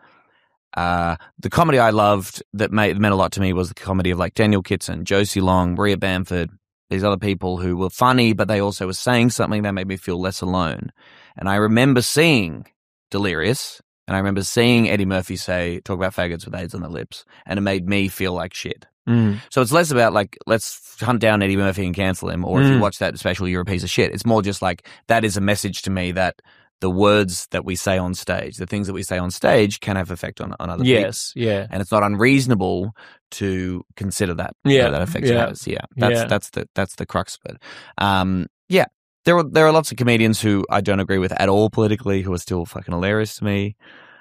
uh, the comedy I loved that made, meant a lot to me was the comedy of, like, Daniel Kitson, Josie Long, Maria Bamford, these other people who were funny, but they also were saying something that made me feel less alone. And I remember seeing Delirious, and I remember seeing Eddie Murphy say, talk about faggots with AIDS on their lips, and it made me feel like shit. Mm. So it's less about like, let's hunt down Eddie Murphy and cancel him, or if you Mm. watch that special, you're a piece of shit. It's more just like, that is a message to me that the words that we say on stage, the things that we say on stage can have effect on, on other people. Yes, yeah. And it's not unreasonable to consider that, Yeah, that, that effect yeah, has. Yeah. That's, yeah. that's the, that's the crux of it. Um, yeah. There are, there are lots of comedians who I don't agree with at all politically who are still fucking hilarious to me.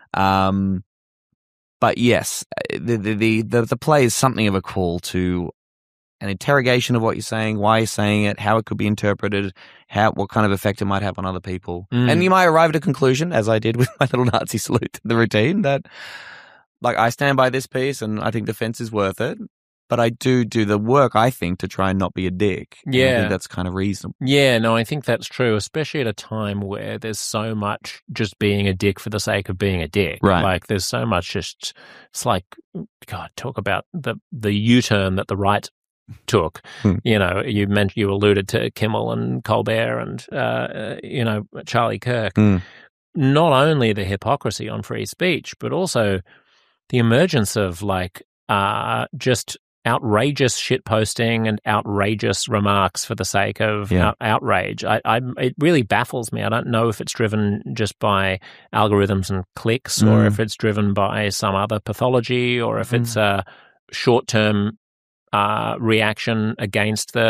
Um, but yes, the, the, the, the, the play is something of a call to an interrogation of what you're saying, why you're saying it, how it could be interpreted, how what kind of effect it might have on other people. Mm. And you might arrive at a conclusion, as I did with my little Nazi salute to the routine, that like I stand by this piece and I think defense is worth it. But I do do the work, I think, to try and not be a dick. And I Yeah. think that's kind of reasonable. Yeah, no, I think that's true, especially at a time where there's so much just being a dick for the sake of being a dick. Right. Like there's so much just, it's like, God, talk about the, the U-turn that the right took. Hmm. You know, you mentioned, you alluded to Kimmel and Colbert and, uh, you know, Charlie Kirk. Hmm. Not only the hypocrisy on free speech, but also the emergence of like, uh, just outrageous shitposting and outrageous remarks for the sake of Yeah. out- outrage. I, I, it really baffles me. I don't know if it's driven just by algorithms and clicks, or Mm. if it's driven by some other pathology, or if Mm. it's a short-term uh, reaction against the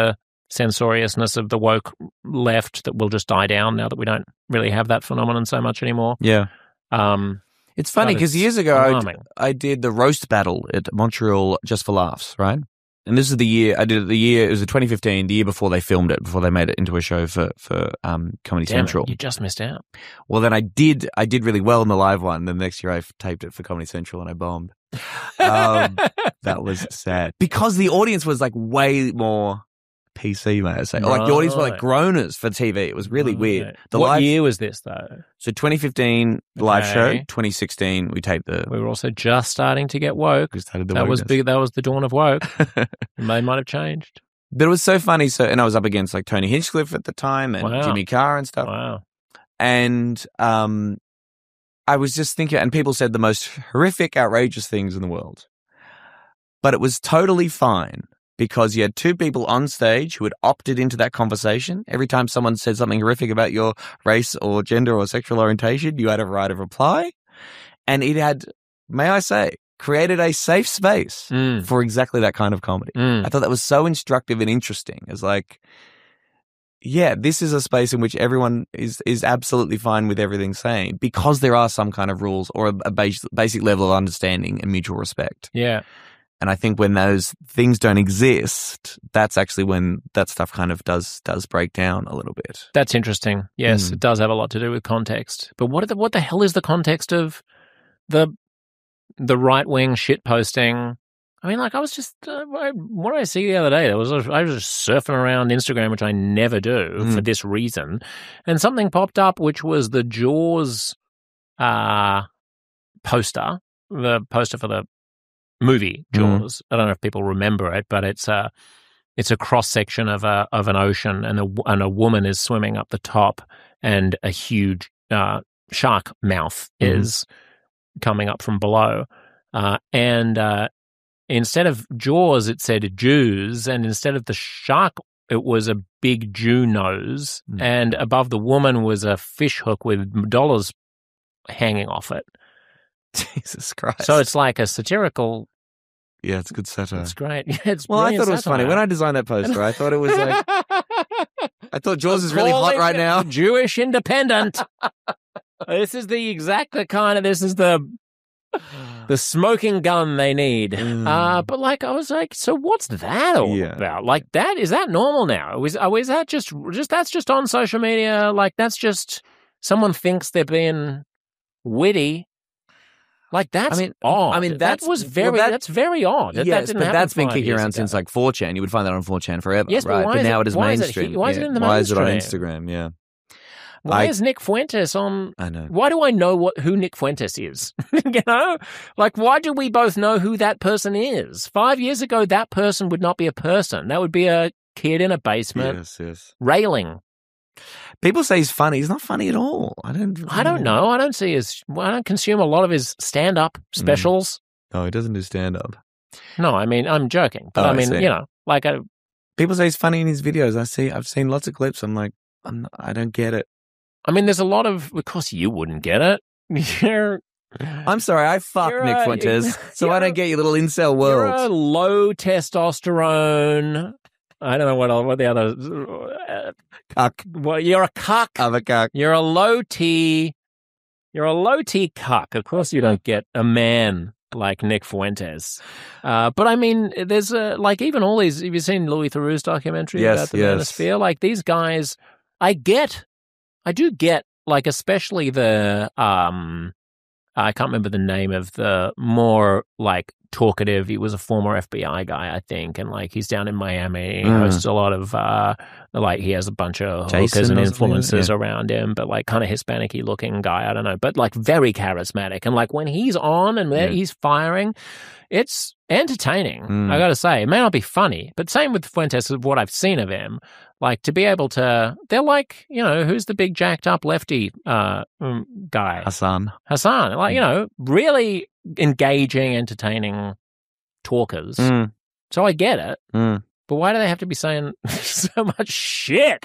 censoriousness of the woke left that will just die down now that we don't really have that phenomenon so much anymore. Yeah. Um, It's funny but because it's years ago I, alarming. I did the roast battle at Montreal just for laughs, right? And this is the year I did it. The year it was the twenty fifteen, the year before they filmed it, before they made it into a show for for um, Comedy Damn Central. it, you just missed out. Well, then I did I did really well in the live one. Then the next year I taped it for Comedy Central and I bombed. Um, that was sad because the audience was like way more P C, may I say? Or, like the audience were like Right. groaners for T V. It was really Right. weird. The what live, year was this, though? So twenty fifteen live show, Okay. twenty sixteen we taped the. We were also just starting to get woke. We started the That was wokeness. big. That was the dawn of woke. They might have changed. But it was so funny. So, and I was up against like Tony Hinchcliffe at the time and Wow. Jimmy Carr and stuff. Wow. And um, I was just thinking, and people said the most horrific, outrageous things in the world. But it was totally fine because you had two people on stage who had opted into that conversation. Every time someone said something horrific about your race or gender or sexual orientation, you had a right of reply. And it had, may I say, created a safe space Mm. for exactly that kind of comedy. Mm. I thought that was so instructive and interesting. It's like, yeah, this is a space in which everyone is is absolutely fine with everything saying because there are some kind of rules or a, a base, basic level of understanding and mutual respect. Yeah. And I think when those things don't exist, that's actually when that stuff kind of does does break down a little bit. That's interesting. Yes, Mm. it does have a lot to do with context. But what are the, what the hell is the context of the the right wing shit posting? I mean, like I was just uh, what did I see the other day? There was I was just surfing around Instagram, which I never do Mm. for this reason, and something popped up, which was the Jaws uh, poster, the poster for the movie Jaws. I don't know if people remember it, but it's a it's a cross section of a of an ocean, and a and a woman is swimming up the top, and a huge uh, shark mouth Mhm. is coming up from below, uh, and uh, instead of Jaws, it said Jews, and instead of the shark, it was a big Jew nose, Mm. and above the woman was a fish hook with dollars hanging off it. Jesus Christ. So it's like a satirical. yeah, it's good satire. It's great. Yeah, it's Well, I brilliant thought it was funny. satire. When I designed that poster, I thought it was like, I thought Jaws is really hot Calling right it now. Jewish Independent. This is the exact the kind of this is the the smoking gun they need. Mm. Uh, but like I was like, so what's that all Yeah. about? Like that is that normal now? Is oh, is that just just that's just on social media? Like that's just someone thinks they're being witty. Like that's I mean- odd. I mean, that that's- was very well, that- that's very odd. That- that Yes, didn't but happen that's been five kicking years around ago. since like four chan. You would find that on four chan forever, Yes, but right? why But is now it- it is why is it mainstream. he- why is it Yeah. in the Why is it on mainstream? Instagram? Yeah, Why I- is Nick Fuentes on? I know. Why do I know what who Nick Fuentes is? You know, like why do we both know who that person is? Five years ago, that person would not be a person. That would be a kid in a basement Yes, yes. railing. People say he's funny. He's not funny at all. I don't. I don't know. I don't see his. I don't consume a lot of his stand-up specials. No, he doesn't do stand up. No, I mean I'm joking, but Oh, I I mean see. you know, like I, People say he's funny in his videos. I see. I've seen lots of clips. I'm like, I'm not, I don't get it. I mean, there's a lot of. Of course, you wouldn't get it. You're. I'm sorry. I fuck You're Nick a- Fuentes, so I you're don't a- get your little incel You're a world. low testosterone. I don't know what what the other. Uh, Cuck. well, you're a cuck. I'm a cuck. You're a low T. You're a low T cuck. Of course, you don't get a man like Nick Fuentes. Uh, but I mean, there's a, like even all these. Have you seen Louis Theroux's documentary Yes, about the yes. manosphere? Like these guys, I get, I do get, like especially the um, I can't remember the name of the more like talkative. He was a former F B I guy, I think, and like he's down in Miami. He Mm. hosts a lot of uh, like he has a bunch of hookers Jason and or something, influencers yeah. around him, but like kind of Hispanic-y looking guy. I don't know, but like very charismatic, and like when he's on and Yeah. he's firing, it's entertaining. Mm. I got to say, it may not be funny, but same with Fuentes of what I've seen of him. Like to be able to, they're like, you know, who's the big jacked up lefty uh, um, guy? Hassan. Hassan. Like, you know, really engaging, entertaining talkers. Mm, So I get it. mm. But why do they have to be saying so much shit?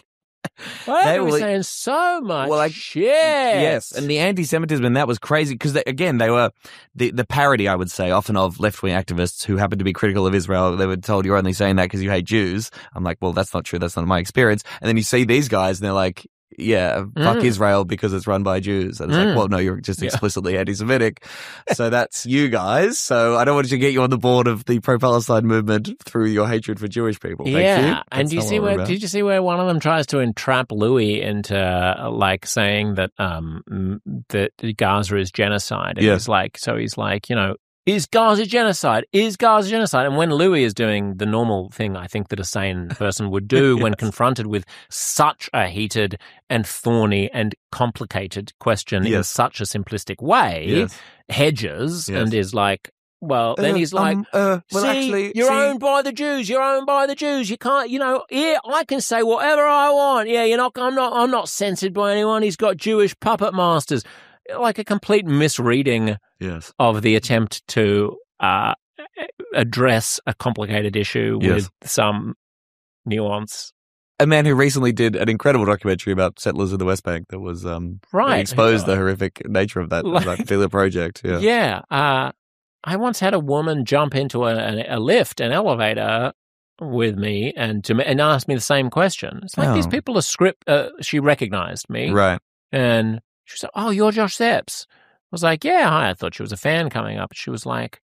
Well, they They were were- saying so much Well, I- shit. Yes, and the anti-Semitism, and that was crazy because, again, they were the, the parody, I would say, often of left-wing activists who happen to be critical of Israel. They were told you're only saying that because you hate Jews. I'm like, well, that's not true. That's not my experience. And then you see these guys, and they're like, yeah, fuck Mm. Israel because it's run by Jews. And it's Mm. like, well, no, you're just Yeah. explicitly anti-Semitic. So that's you guys. So I don't want to get you on the board of the pro-Palestine movement through your hatred for Jewish people. Thank yeah, you. and That's do you not see what we're where? about. Did you see where one of them tries to entrap Louis into uh, like saying that um mm, that Gaza is genocide? And Yeah. he's like, so he's like, you know, is Gaza genocide? Is Gaza genocide? And when Louis is doing the normal thing, I think that a sane person would do when Yes. confronted with such a heated and thorny and complicated question in Yes. such a simplistic way, Yes. hedges Yes. and is like, well, then Uh, he's like. um, uh, well, see, actually, you're see- owned by the Jews. You're owned by the Jews. You can't, you know. Yeah, I can say whatever I want. Yeah, you're not. I'm not. I'm not censored by anyone. He's got Jewish puppet masters. Like a complete misreading Yes. of the attempt to uh, address a complicated issue Yes. with some nuance. A man who recently did an incredible documentary about settlers in the West Bank that was um Right. that exposed the horrific nature of that, Like- that particular project. Yeah. Yeah. Uh, I once had a woman jump into a, a, a lift, an elevator, with me and to me, and asked me the same question. It's like these Oh. people are script. Uh, she recognized me, Right. and she said, "Oh, you're Josh Zepps." I was like, "Yeah, hi." I thought she was a fan coming up. She was like,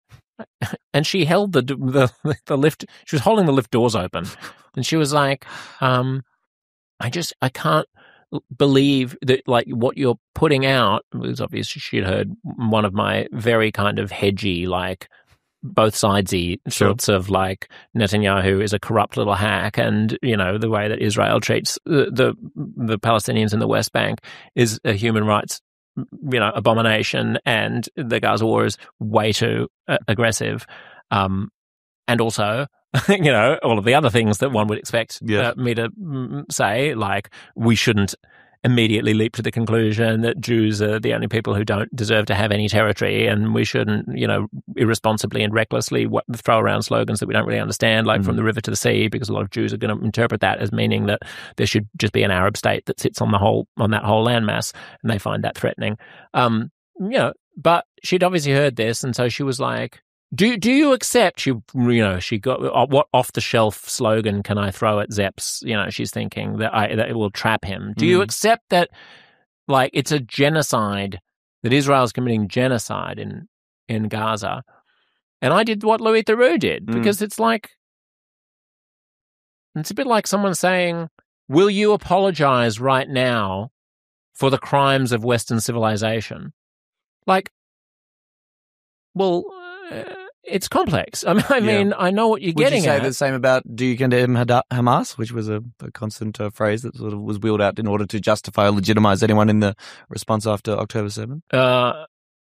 and she held the the the lift. She was holding the lift doors open, and she was like, um, "I just I can't believe that like what you're putting out." It was obvious she'd heard one of my very kind of hedgy, like both sidesy Sure. sorts of like Netanyahu is a corrupt little hack, and you know the way that Israel treats the the, the Palestinians in the West Bank is a human rights you know abomination, and the Gaza war is way too uh, aggressive, um, and also. you know, all of the other things that one would expect Yeah. uh, me to mm, say, like we shouldn't immediately leap to the conclusion that Jews are the only people who don't deserve to have any territory, and we shouldn't, you know, irresponsibly and recklessly w- throw around slogans that we don't really understand, like Mhm. from the river to the sea, because a lot of Jews are going to interpret that as meaning that there should just be an Arab state that sits on the whole on that whole landmass, and they find that threatening. Um, you know, but she'd obviously heard this, and so she was like, Do do you accept? She you know she got uh, what off the shelf slogan can I throw at Zepps? You know she's thinking that I that it will trap him. Do you Mm. accept that like it's a genocide, that Israel is committing genocide in in Gaza? And I did what Louis Theroux did, Mm. because it's like it's a bit like someone saying, "Will you apologize right now for the crimes of Western civilization?" Like, well. Uh, it's complex. I mean, I, Yeah. mean, I know what you're Would getting you say at. the same about do you condemn Hada- Hamas, which was a, a constant uh, phrase that sort of was wheeled out in order to justify or legitimize anyone in the response after October seventh? Uh,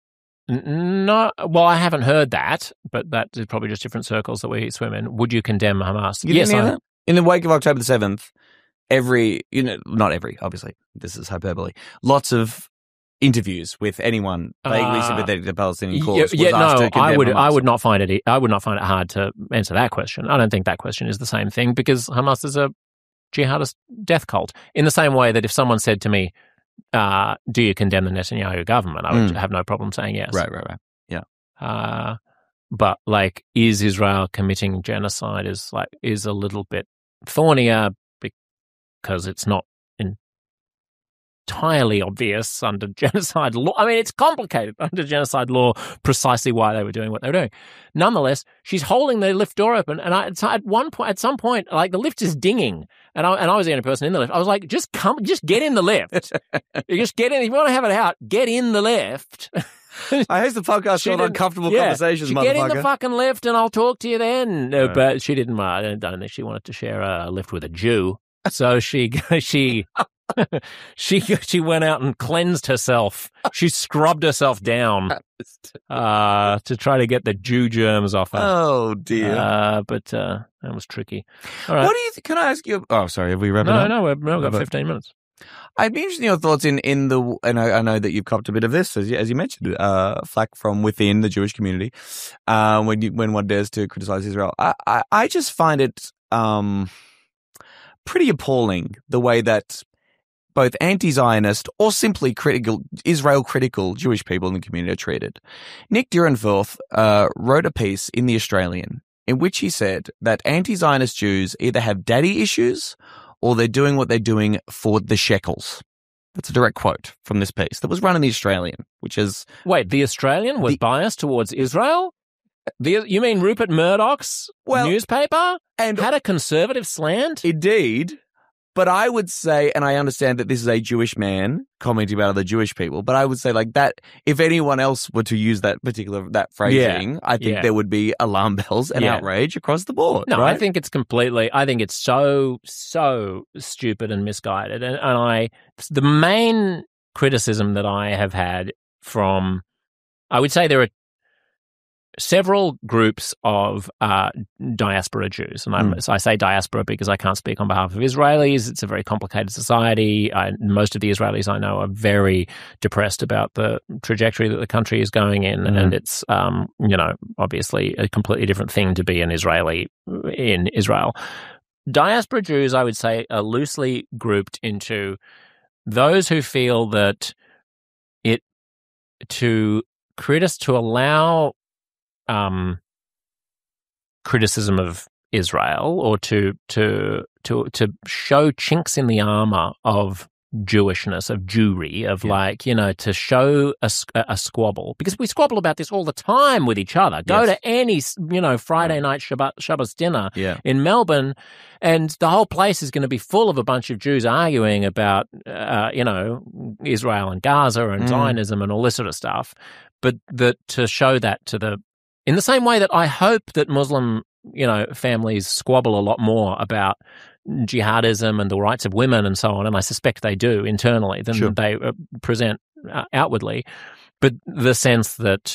n- no, well, I haven't heard that, but that is probably just different circles that we swim in. Would you condemn Hamas? You yes, didn't hear I, that? In the wake of October seventh, every, you know, not every, obviously, this is hyperbole, lots of interviews with anyone vaguely Uh, sympathetic to the Palestinian Yeah, cause was yeah, asked no, to condemn I would, Hamas. I would not find it. e- I would not find it hard to answer that question. I don't think that question is the same thing, because Hamas is a jihadist death cult. In the same way that if someone said to me, uh, "Do you condemn the Netanyahu government?" I would Mm. have no problem saying yes. Right, right, right. Uh, but like, is Israel committing genocide? Is like is a little bit thornier because it's not entirely obvious under genocide law. I mean, it's complicated under genocide law precisely why they were doing what they were doing. Nonetheless, she's holding the lift door open, and I, at one point, at some point, like the lift is dinging, and I and I was the only person in the lift. I was like, just come, just get in the lift. You just get in. If you want to have it out, get in the lift. I host the podcast She called didn't- Uncomfortable yeah, Conversations, she motherfucker. get in the fucking lift and I'll talk to you then. No, Right. but she didn't. Uh, I don't think she wanted to share a lift with a Jew. So she she she she went out and cleansed herself. She scrubbed herself down uh, to try to get the Jew germs off her. Oh, dear. Uh, but uh, that was tricky. All right. What do you think? Can I ask you? Oh, sorry. Have we wrapped it no, up? no, we've, we've got But- fifteen minutes. I'd be interested in your thoughts in, in the, and I, I know that you've copped a bit of this, as you, as you mentioned, uh, flack from within the Jewish community, uh, when you, when one dares to criticize Israel. I, I, I just find it, um, pretty appalling the way that both anti-Zionist or simply critical, Israel-critical Jewish people in the community are treated. Nick Durenforth uh, wrote a piece in The Australian in which he said that anti-Zionist Jews either have daddy issues or they're doing what they're doing for the shekels. That's a direct quote from this piece that was run in The Australian, which is... Wait, The Australian was The- biased towards Israel? The, you mean Rupert Murdoch's Well, newspaper and had a conservative slant? indeed, but I would say, and I understand that this is a Jewish man commenting about other Jewish people, but I would say like that, if anyone else were to use that particular, that phrasing, Yeah, I think yeah. there would be alarm bells and Yeah. outrage across the board. No, right? I think it's completely, I think it's so, so stupid and misguided. And, and I, the main criticism that I have had from, I would say there are several groups of uh, diaspora Jews. And I'm, Mm. so I say diaspora because I can't speak on behalf of Israelis. It's a very complicated society. I, most of the Israelis I know are very depressed about the trajectory that the country is going in. Mm. And it's, um, you know, obviously a completely different thing to be an Israeli in Israel. Diaspora Jews, I would say, are loosely grouped into those who feel that it to critis to allow um, criticism of Israel or to to to to show chinks in the armor of Jewishness, of Jewry, of Yeah. like, you know, to show a, s- a squabble. Because we squabble about this all the time with each other. Go Yes. to any, you know, Friday night Shabbat, Shabbos dinner Yeah. in Melbourne, and the whole place is going to be full of a bunch of Jews arguing about, uh, you know, Israel and Gaza and Mm. Zionism and all this sort of stuff. But that to show that to the, in the same way that I hope that Muslim, you know, families squabble a lot more about jihadism and the rights of women and so on, and I suspect they do internally than Sure. they uh, present uh, outwardly. But the sense that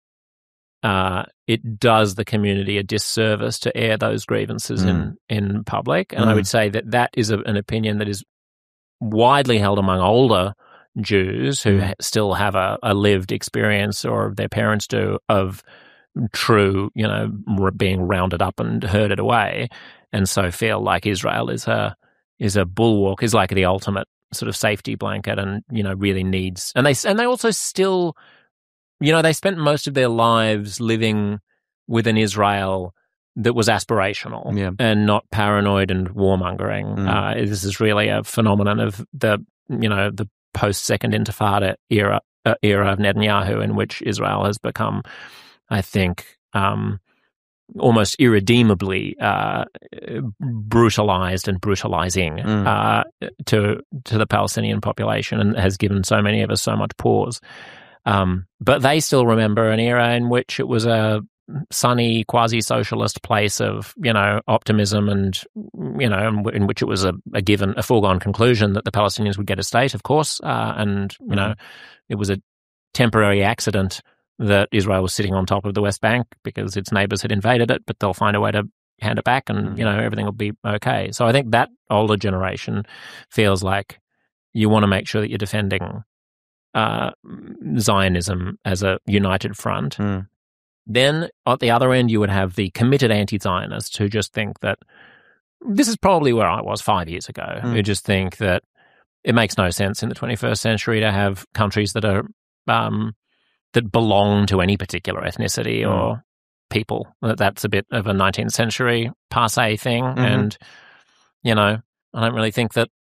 uh, it does the community a disservice to air those grievances in, in public. And I Mm. would say that that is a, an opinion that is widely held among older Jews who Mm. ha- still have a, a lived experience, or their parents do, of true, you know, r- being rounded up and herded away, and so feel like Israel is a is a bulwark, is like the ultimate sort of safety blanket, and you know really needs. And they and they also still, you know, they spent most of their lives living with an Israel that was aspirational Yeah. and not paranoid and warmongering. Mm. Uh, this is really a phenomenon of the, you know, the post Second Intifada era uh, era of Netanyahu, in which Israel has become, I think, um, almost irredeemably uh, brutalized and brutalizing Mm. uh, to to the Palestinian population, and has given so many of us so much pause. Um, but they still remember an era in which it was a sunny, quasi-socialist place of, you know, optimism, and, you know, in which it was a, a given, a foregone conclusion that the Palestinians would get a state, of course, uh, and, you know, it was a temporary accident that Israel was sitting on top of the West Bank because its neighbors had invaded it, but they'll find a way to hand it back, and, Mm. you know, everything will be okay. So I think that older generation feels like you want to make sure that you're defending uh, Zionism as a united front. Mm. Then at the other end, you would have the committed anti-Zionists who just think that, this is probably where I was five years ago, Mm. who just think that it makes no sense in the twenty-first century to have countries that are um, that belong to any particular ethnicity Mm. or people. That that's a bit of a nineteenth century passe thing, Mhm. and you know, I don't really think that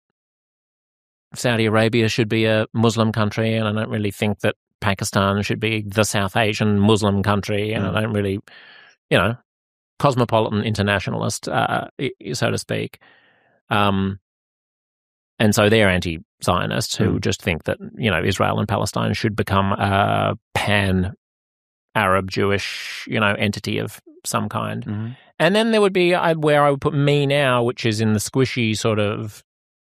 Saudi Arabia should be a Muslim country, and I don't really think that Pakistan should be the South Asian Muslim country, and Mm. I don't really, you know, cosmopolitan internationalist, uh, so to speak. Um, and so they're anti-Zionists who Mm. just think that, you know, Israel and Palestine should become a pan-Arab Jewish, you know, entity of some kind. Mhm. And then there would be uh, where I would put me now, which is in the squishy sort of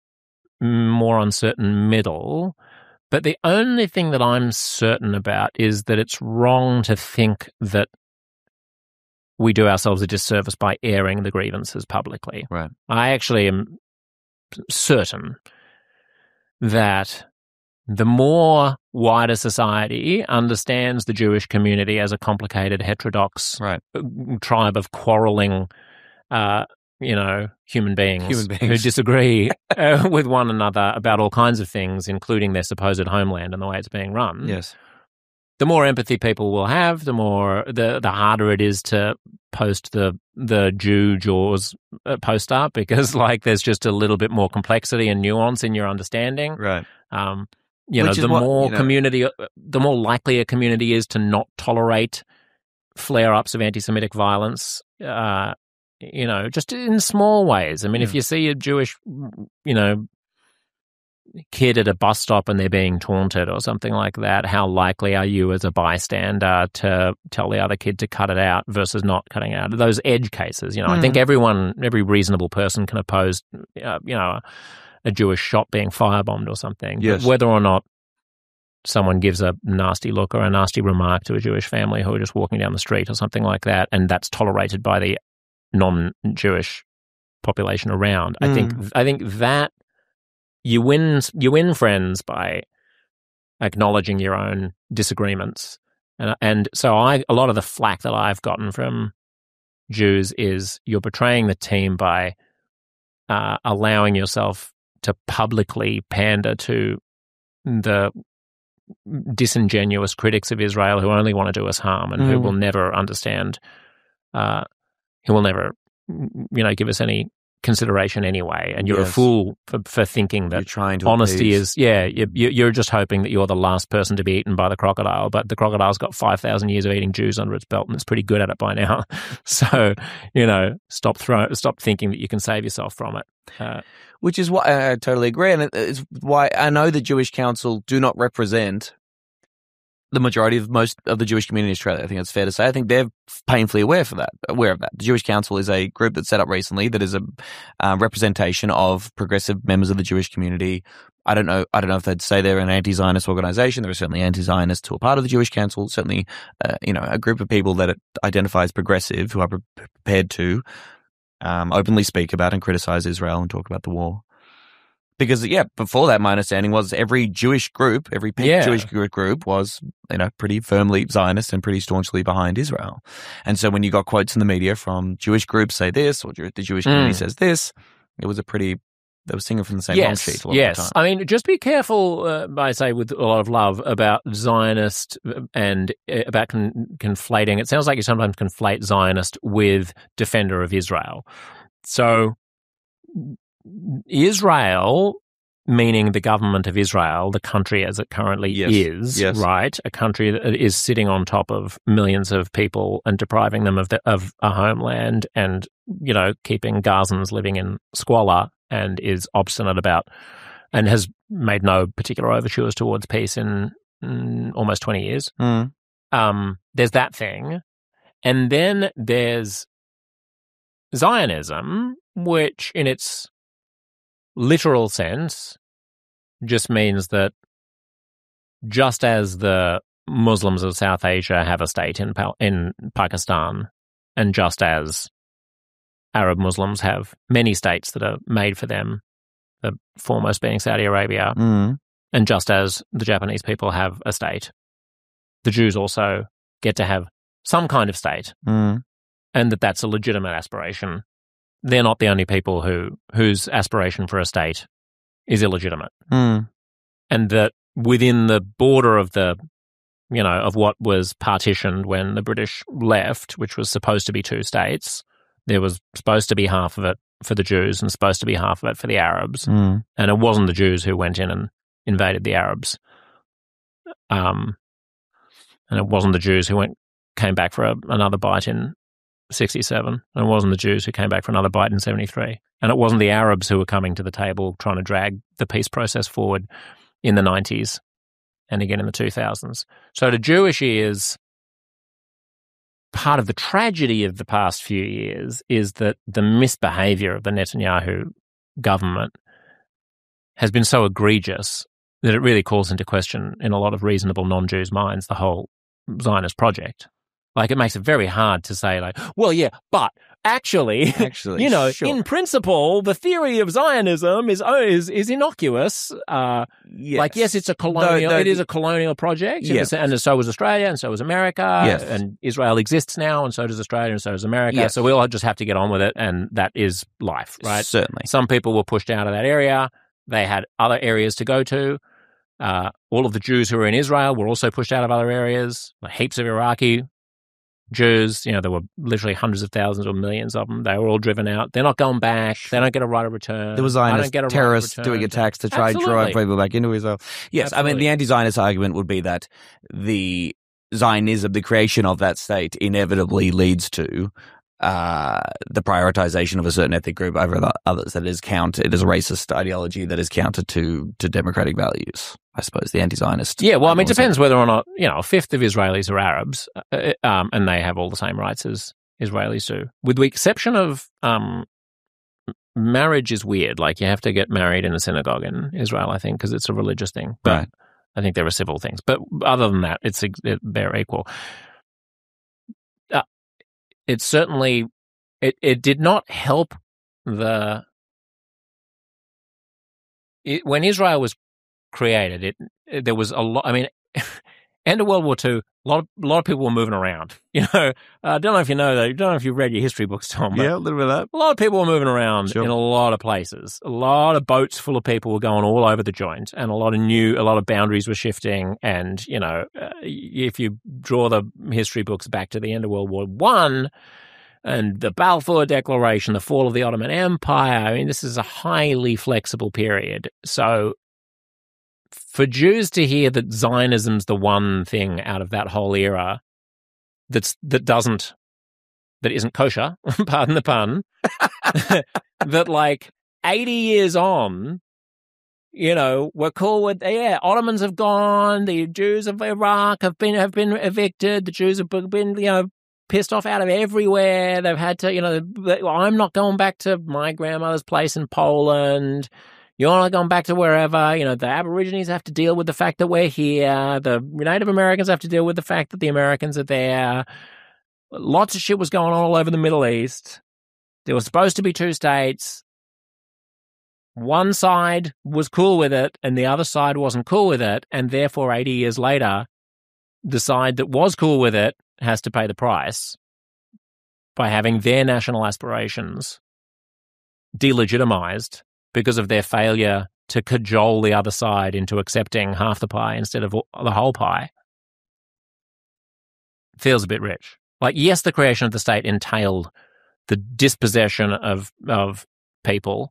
more uncertain middle. But the only thing that I'm certain about is that it's wrong to think that we do ourselves a disservice by airing the grievances publicly. Right. I actually am certain that the more wider society understands the Jewish community as a complicated, heterodox Right. tribe of quarreling uh, you know, human beings, Human beings. who disagree uh, with one another about all kinds of things, including their supposed homeland and the way it's being run. Yes. The more empathy people will have, the more the the harder it is to post the the Jew Jaws uh, poster, because like there's just a little bit more complexity and nuance in your understanding. Right. Um, you Which know, is the what, more you know, community, the more likely a community is to not tolerate flare-ups of anti-Semitic violence. Uh, you know, just in small ways. I mean, Yeah. if you see a Jewish, you know, kid at a bus stop and they're being taunted or something like that, how likely are you as a bystander to tell the other kid to cut it out versus not cutting it out? Those edge cases, you know, Mm. I think everyone, every reasonable person can oppose, uh, you know, a, a Jewish shop being firebombed or something. Yes. But whether or not someone gives a nasty look or a nasty remark to a Jewish family who are just walking down the street or something like that, and that's tolerated by the non-Jewish population around, I think I think that you win you win friends by acknowledging your own disagreements, and and so I a lot of the flack that I've gotten from Jews is you're betraying the team by uh, allowing yourself to publicly pander to the disingenuous critics of Israel who only want to do us harm and who Mm. will never understand, uh, who will never, you know, give us any consideration anyway. And you're Yes. a fool for, for thinking You're that trying to honesty appease. is, yeah, you, you- you're just hoping that you're the last person to be eaten by the crocodile, but the crocodile's got five thousand years of eating Jews under its belt and it's pretty good at it by now. So, you know, stop throw, stop thinking that you can save yourself from it. Uh, Which is why I totally agree, and it's why I know the Jewish Council do not represent the majority of most of the Jewish community in Australia. I think it's fair to say. I think they're painfully aware for that, aware of that. The Jewish Council is a group that's set up recently that is a uh, representation of progressive members of the Jewish community. I don't know. I don't know if they'd say they're an anti-Zionist organization. There are certainly anti-Zionists who are part of the Jewish Council. Certainly, uh, you know, a group of people that it identifies progressive who are pre- prepared to um, openly speak about and criticize Israel and talk about the war. Because, yeah, before that, my understanding was every Jewish group, every peak Yeah. Jewish group was, you know, pretty firmly Zionist and pretty staunchly behind Israel. And so when you got quotes in the media from Jewish groups say this, or the Jewish community Mm. says this, it was a pretty, they were singing from the same yes, song sheet a lot yes. of the time. I mean, just be careful, uh, I say with a lot of love, about Zionist and uh, about con- conflating. It sounds like you sometimes conflate Zionist with defender of Israel. So Israel, meaning the government of Israel, the country as it currently Yes. is, Yes. right? A country that is sitting on top of millions of people and depriving them of the, of a homeland, and, you know, keeping Gazans living in squalor, and is obstinate about and has made no particular overtures towards peace in, in almost twenty years. Mm. Um, there's that thing. And then there's Zionism, which in its literal sense just means that just as the Muslims of South Asia have a state in Pal- in Pakistan, and just as Arab Muslims have many states that are made for them, the foremost being Saudi Arabia, Mm. and just as the Japanese people have a state, the Jews also get to have some kind of state, Mm. and that that's a legitimate aspiration. They're not the only people who whose aspiration for a state is illegitimate, Mm. and that within the border of the, you know, of what was partitioned when the British left, which was supposed to be two states, there was supposed to be half of it for the Jews and supposed to be half of it for the Arabs, Mm. and it wasn't the Jews who went in and invaded the Arabs, um, and it wasn't the Jews who went came back for a, another bite in sixty-seven, and it wasn't the Jews who came back for another bite in seventy-three, and it wasn't the Arabs who were coming to the table trying to drag the peace process forward in the nineties and again in the two thousands. So the Jewish ears, part of the tragedy of the past few years is that the misbehavior of the Netanyahu government has been so egregious that it really calls into question in a lot of reasonable non-Jews' minds the whole Zionist project. Like, it makes it very hard to say, like, well, yeah, but actually, Actually, you know, sure. in principle, the theory of Zionism is is is innocuous. Uh, Yes. Like, yes, it's a colonial. Though- though it is the- a colonial project, Yes. and so was Australia, and so was America, Yes. and Israel exists now, and so does Australia, and so does America. Yes. So we all just have to get on with it, and that is life, right? Certainly. Some people were pushed out of that area. They had other areas to go to. Uh, all of the Jews who were in Israel were also pushed out of other areas. Like heaps of Iraqi Jews, you know, there were literally hundreds of thousands or millions of them. They were all driven out. They're not going back. They don't get a right of return. There was I don't Zionist get a right of terrorists return. doing attacks to try and Absolutely. drive people back into Israel. Yes, I mean, Absolutely. the anti-Zionist argument would be that the Zionism, the creation of that state, inevitably leads to uh, the prioritization of a certain ethnic group over the others. That is counter. It is a racist ideology that is counter to to democratic values. I suppose the anti-Zionist. Yeah, well, I mean, it argument depends whether or not, you know, a fifth of Israelis are Arabs, uh, um, and they have all the same rights as Israelis do. With the exception of um, marriage is weird. Like, you have to get married in a synagogue in Israel, I think, because it's a religious thing. But Right. I think there are civil things. But other than that, it's it, they're equal. Uh, it certainly, it, it did not help the, it, when Israel was created, it, it there was a lot, I mean, end of World War Two, a lot of, a lot of people were moving around. You know, I uh, don't know if you know that, I don't know if you've read your history books, Tom, but Yeah, a little bit of that. a lot of people were moving around Sure. in a lot of places. A lot of boats full of people were going all over the joint, and a lot of new, a lot of boundaries were shifting. And, you know, uh, if you draw the history books back to the end of World War One and the Balfour Declaration, the fall of the Ottoman Empire, I mean, this is a highly flexible period. So for Jews to hear that Zionism's the one thing out of that whole era that's that doesn't that isn't kosher, pardon the pun, that like eighty years on, you know, we're cool with, yeah, Ottomans have gone, the Jews of Iraq have been have been evicted, the Jews have been, you know, pissed off out of everywhere. They've had to, you know, I'm not going back to my grandmother's place in Poland. You're not going back to wherever. You know, the Aborigines have to deal with the fact that we're here. The Native Americans have to deal with the fact that the Americans are there. Lots of shit was going on all over the Middle East. There was supposed to be two states. One side was cool with it, and the other side wasn't cool with it. And therefore, eighty years later, the side that was cool with it has to pay the price by having their national aspirations delegitimized because of their failure to cajole the other side into accepting half the pie instead of the whole pie. Feels a bit rich. Like, yes, the creation of the state entailed the dispossession of of people.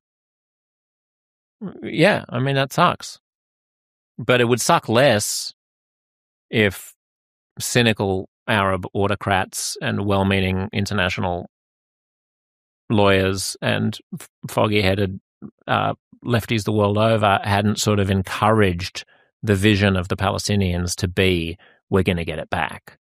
Yeah, I mean, that sucks. But it would suck less if cynical Arab autocrats and well-meaning international lawyers and foggy-headed uh, lefties the world over hadn't sort of encouraged the vision of the Palestinians to be, we're going to get it back.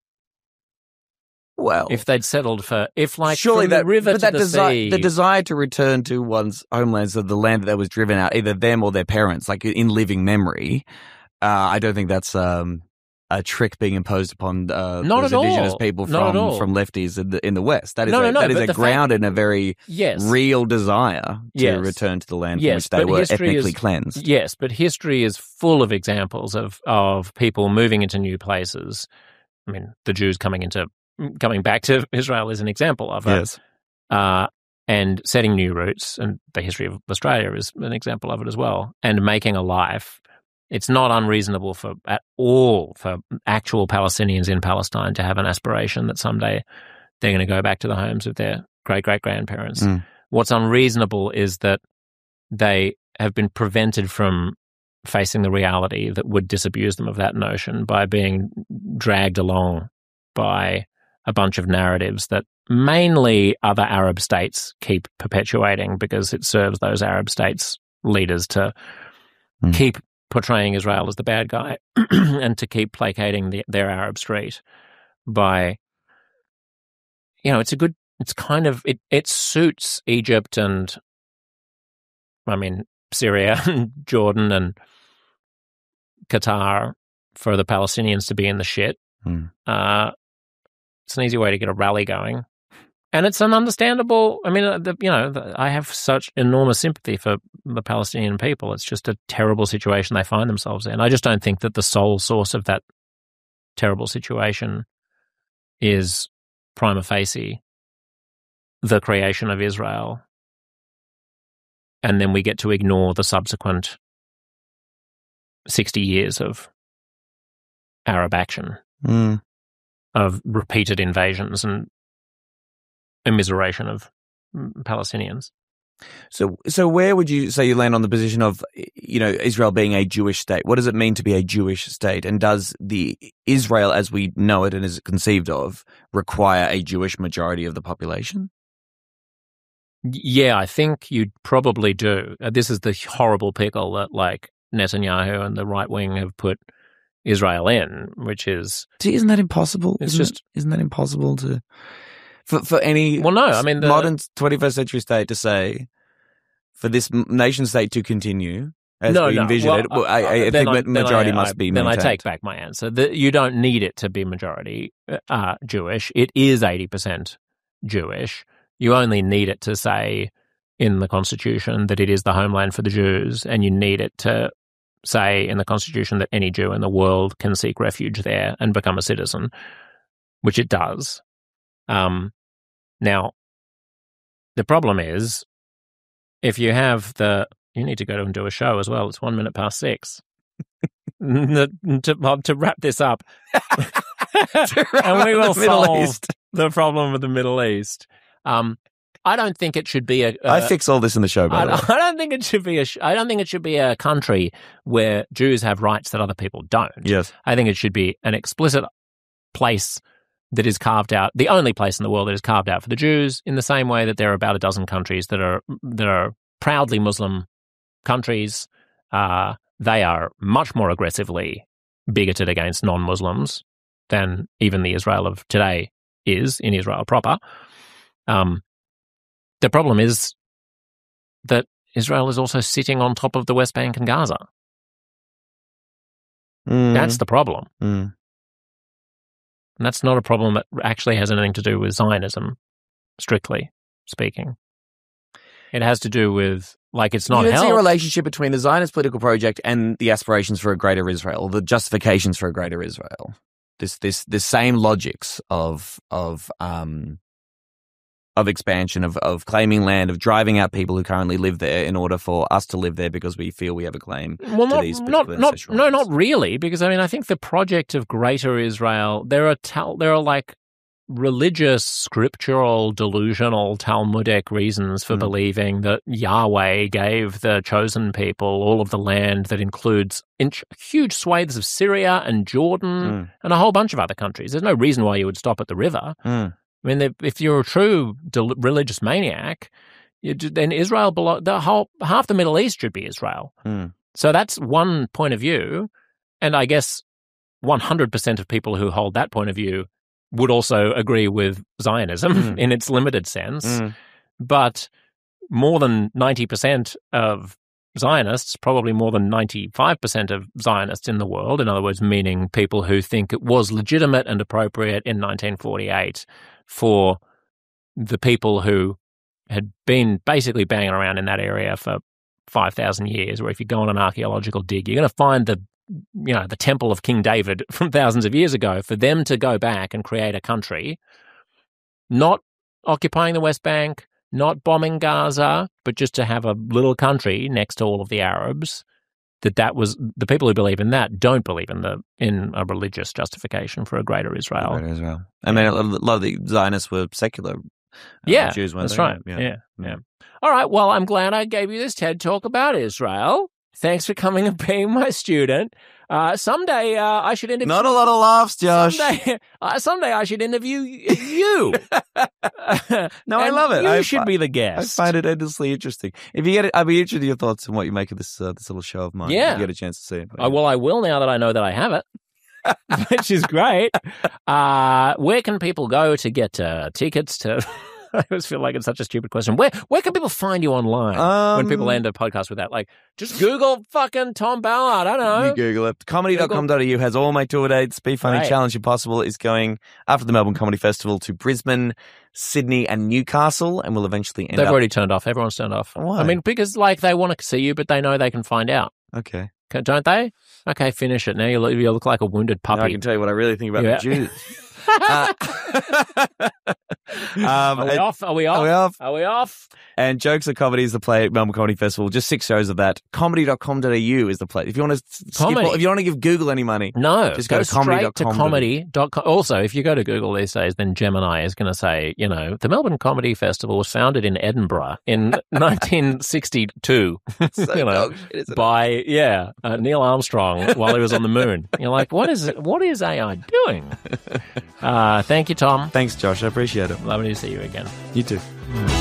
Well, If they'd settled for, if like surely from that the river but to that the desire, sea. the desire to return to one's homelands, of the land that was driven out, either them or their parents, like in living memory. Uh, I don't think that's um, a trick being imposed upon uh, Not those at indigenous all. people Not at from all. from lefties in the in the West. That is No, a, no, no, that is but a the ground in a very yes. real desire to Yes. return to the land from Yes, which they but were history ethnically is- cleansed. Yes, but history is full of examples of, of people moving into new places. I mean, the Jews coming into coming back to Israel is an example of it. Yes. Uh, and setting new roots, and the history of Australia is an example of it as well, and making a life. It's not unreasonable for at all for actual Palestinians in Palestine to have an aspiration that someday they're going to go back to the homes of their great-great-grandparents. Mm. What's unreasonable is that they have been prevented from facing the reality that would disabuse them of that notion by being dragged along by a bunch of narratives that mainly other Arab states keep perpetuating because it serves those Arab states' leaders to Mm. keep portraying Israel as the bad guy and to keep placating the, their Arab street by, you know, it's a good, it's kind of, it, it suits Egypt and, I mean, Syria and Jordan and Qatar for the Palestinians to be in the shit. Mm. Uh, it's an easy way to get a rally going. And it's an understandable, I mean, uh, the, you know, the, I have such enormous sympathy for the Palestinian people. It's just a terrible situation they find themselves in. I just don't think that the sole source of that terrible situation is prima facie the creation of Israel. And then we get to ignore the subsequent sixty years of Arab action, Mm. of repeated invasions and immiseration of Palestinians. So, so where would you say you land on the position of, you know, Israel being a Jewish state? What does it mean to be a Jewish state? And does the Israel, as we know it and is conceived of, require a Jewish majority of the population? Yeah, I think you'd probably do. Uh, This is the horrible pickle that, like, Netanyahu and the right wing have put Israel in, which is See, isn't that impossible? It's isn't, just- isn't that impossible to for for any well, no. I mean, the, modern twenty-first century state to say for this m- nation state to continue as no, we no. envision well, it? Well, I, I, I then think I- ma- then majority I- must I- be Then maintained. I take back my answer. The, you don't need it to be majority uh, Jewish. It is eighty percent Jewish. You only need it to say in the Constitution that it is the homeland for the Jews, and you need it to say in the Constitution that any Jew in the world can seek refuge there and become a citizen, which it does. Um, now, the problem is if you have the you need to go and do a show as well. It's one minute past six. to, to, to wrap this up, and we will the Middle solve East. the problem with the Middle East. Um, I don't think it should be a. a I fix all this in the show, by I, the way. I don't think it should be a. sh- I don't think it should be a country where Jews have rights that other people don't. Yes. I think it should be an explicit place that is carved out, the only place in the world that is carved out for the Jews, in the same way that there are about a dozen countries that are that are proudly Muslim countries. Uh, they are much more aggressively bigoted against non-Muslims than even the Israel of today is in Israel proper. Um, the problem is that Israel is also sitting on top of the West Bank and Gaza. Mm. That's the problem. Mm. And that's not a problem that actually has anything to do with Zionism, strictly speaking. It has to do with, like, it's not you don't see a hell. relationship between the Zionist political project and the aspirations for a greater Israel, the justifications for a greater Israel. This, this, the same logics of of um of expansion, of of claiming land, of driving out people who currently live there in order for us to live there because we feel we have a claim Well, to not, these not, particular not, ancestral no, rights. not really, because I mean, I think the project of Greater Israel, there are tal- there are like religious, scriptural, delusional, Talmudic reasons for Mm. believing that Yahweh gave the chosen people all of the land that includes inch- huge swathes of Syria and Jordan Mm. and a whole bunch of other countries. There's no reason why you would stop at the river. Mm. I mean, if- if you're a true del- religious maniac, you, then Israel, belo- the whole half the Middle East should be Israel. Mm. So that's one point of view, and I guess one hundred percent of people who hold that point of view would also agree with Zionism Mm. in its limited sense. Mm. But more than ninety percent of Zionists, probably more than ninety-five percent of Zionists in the world, in other words, meaning people who think it was legitimate and appropriate in nineteen forty-eight for the people who had been basically banging around in that area for five thousand years, where if you go on an archaeological dig, you're going to find the, you know, the temple of King David from thousands of years ago. For them to go back and create a country, not occupying the West Bank, not bombing Gaza, but just to have a little country next to all of the Arabs, that that was, the people who believe in that don't believe in the in a religious justification for a greater Israel. Greater Israel. I mean, a lot of the Zionists were secular. Uh, Yeah, Jews, weren't that's they? right. Yeah. yeah, All right. Well, I'm glad I gave you this TED Talk about Israel. Thanks for coming and being my student. Uh, someday uh, I should interview. Not a lot of laughs, Josh. Someday, uh, someday I should interview you. No, I And love it. You I should fi- be the I guest. find it endlessly interesting. If you get it, I'd be interested in your thoughts on what you make of this uh, this little show of mine. Yeah. If you get a chance to see it. Uh, well, I will now that I know that I have it, which is great. Uh, where can people go to get uh, tickets to I always feel like it's such a stupid question. Where where can people find you online Um, when people end a podcast with that? Like, just Google fucking Tom Ballard. I don't know. You Google it. comedy dot com dot a u has all my tour dates. Be Funny Right. Challenge Impossible is going after the Melbourne Comedy Festival to Brisbane, Sydney, and Newcastle, and will eventually end They've up. already turned off. Everyone's turned off. Why? I mean, because like they want to see you, but they know they can find out. Okay. Okay, don't they? Okay, finish it. Now you look, you look like a wounded Now I puppy. can tell you what I really think about Yeah. the Jews. uh, um, Are we and, off? Are we off? Are we off? Are we off? And Jokes Are Comedy is the play at Melbourne Comedy Festival. Just six shows of that. comedy dot com dot a u is the play. If you want to skip, Comedy. all- if you want to give Google any money, No. Just go to comedy straight dot com. to comedy dot com. Also, if you go to Google these days, then Gemini is going to say, you know, the Melbourne Comedy Festival was founded in Edinburgh in nineteen sixty-two. so you know, dog shit, isn't it? by yeah uh, Neil Armstrong while he was on the moon. You're like, what is it? What is A I doing? Uh, thank you, Tom. Thanks, Josh. I appreciate it. Lovely to see you again. You too.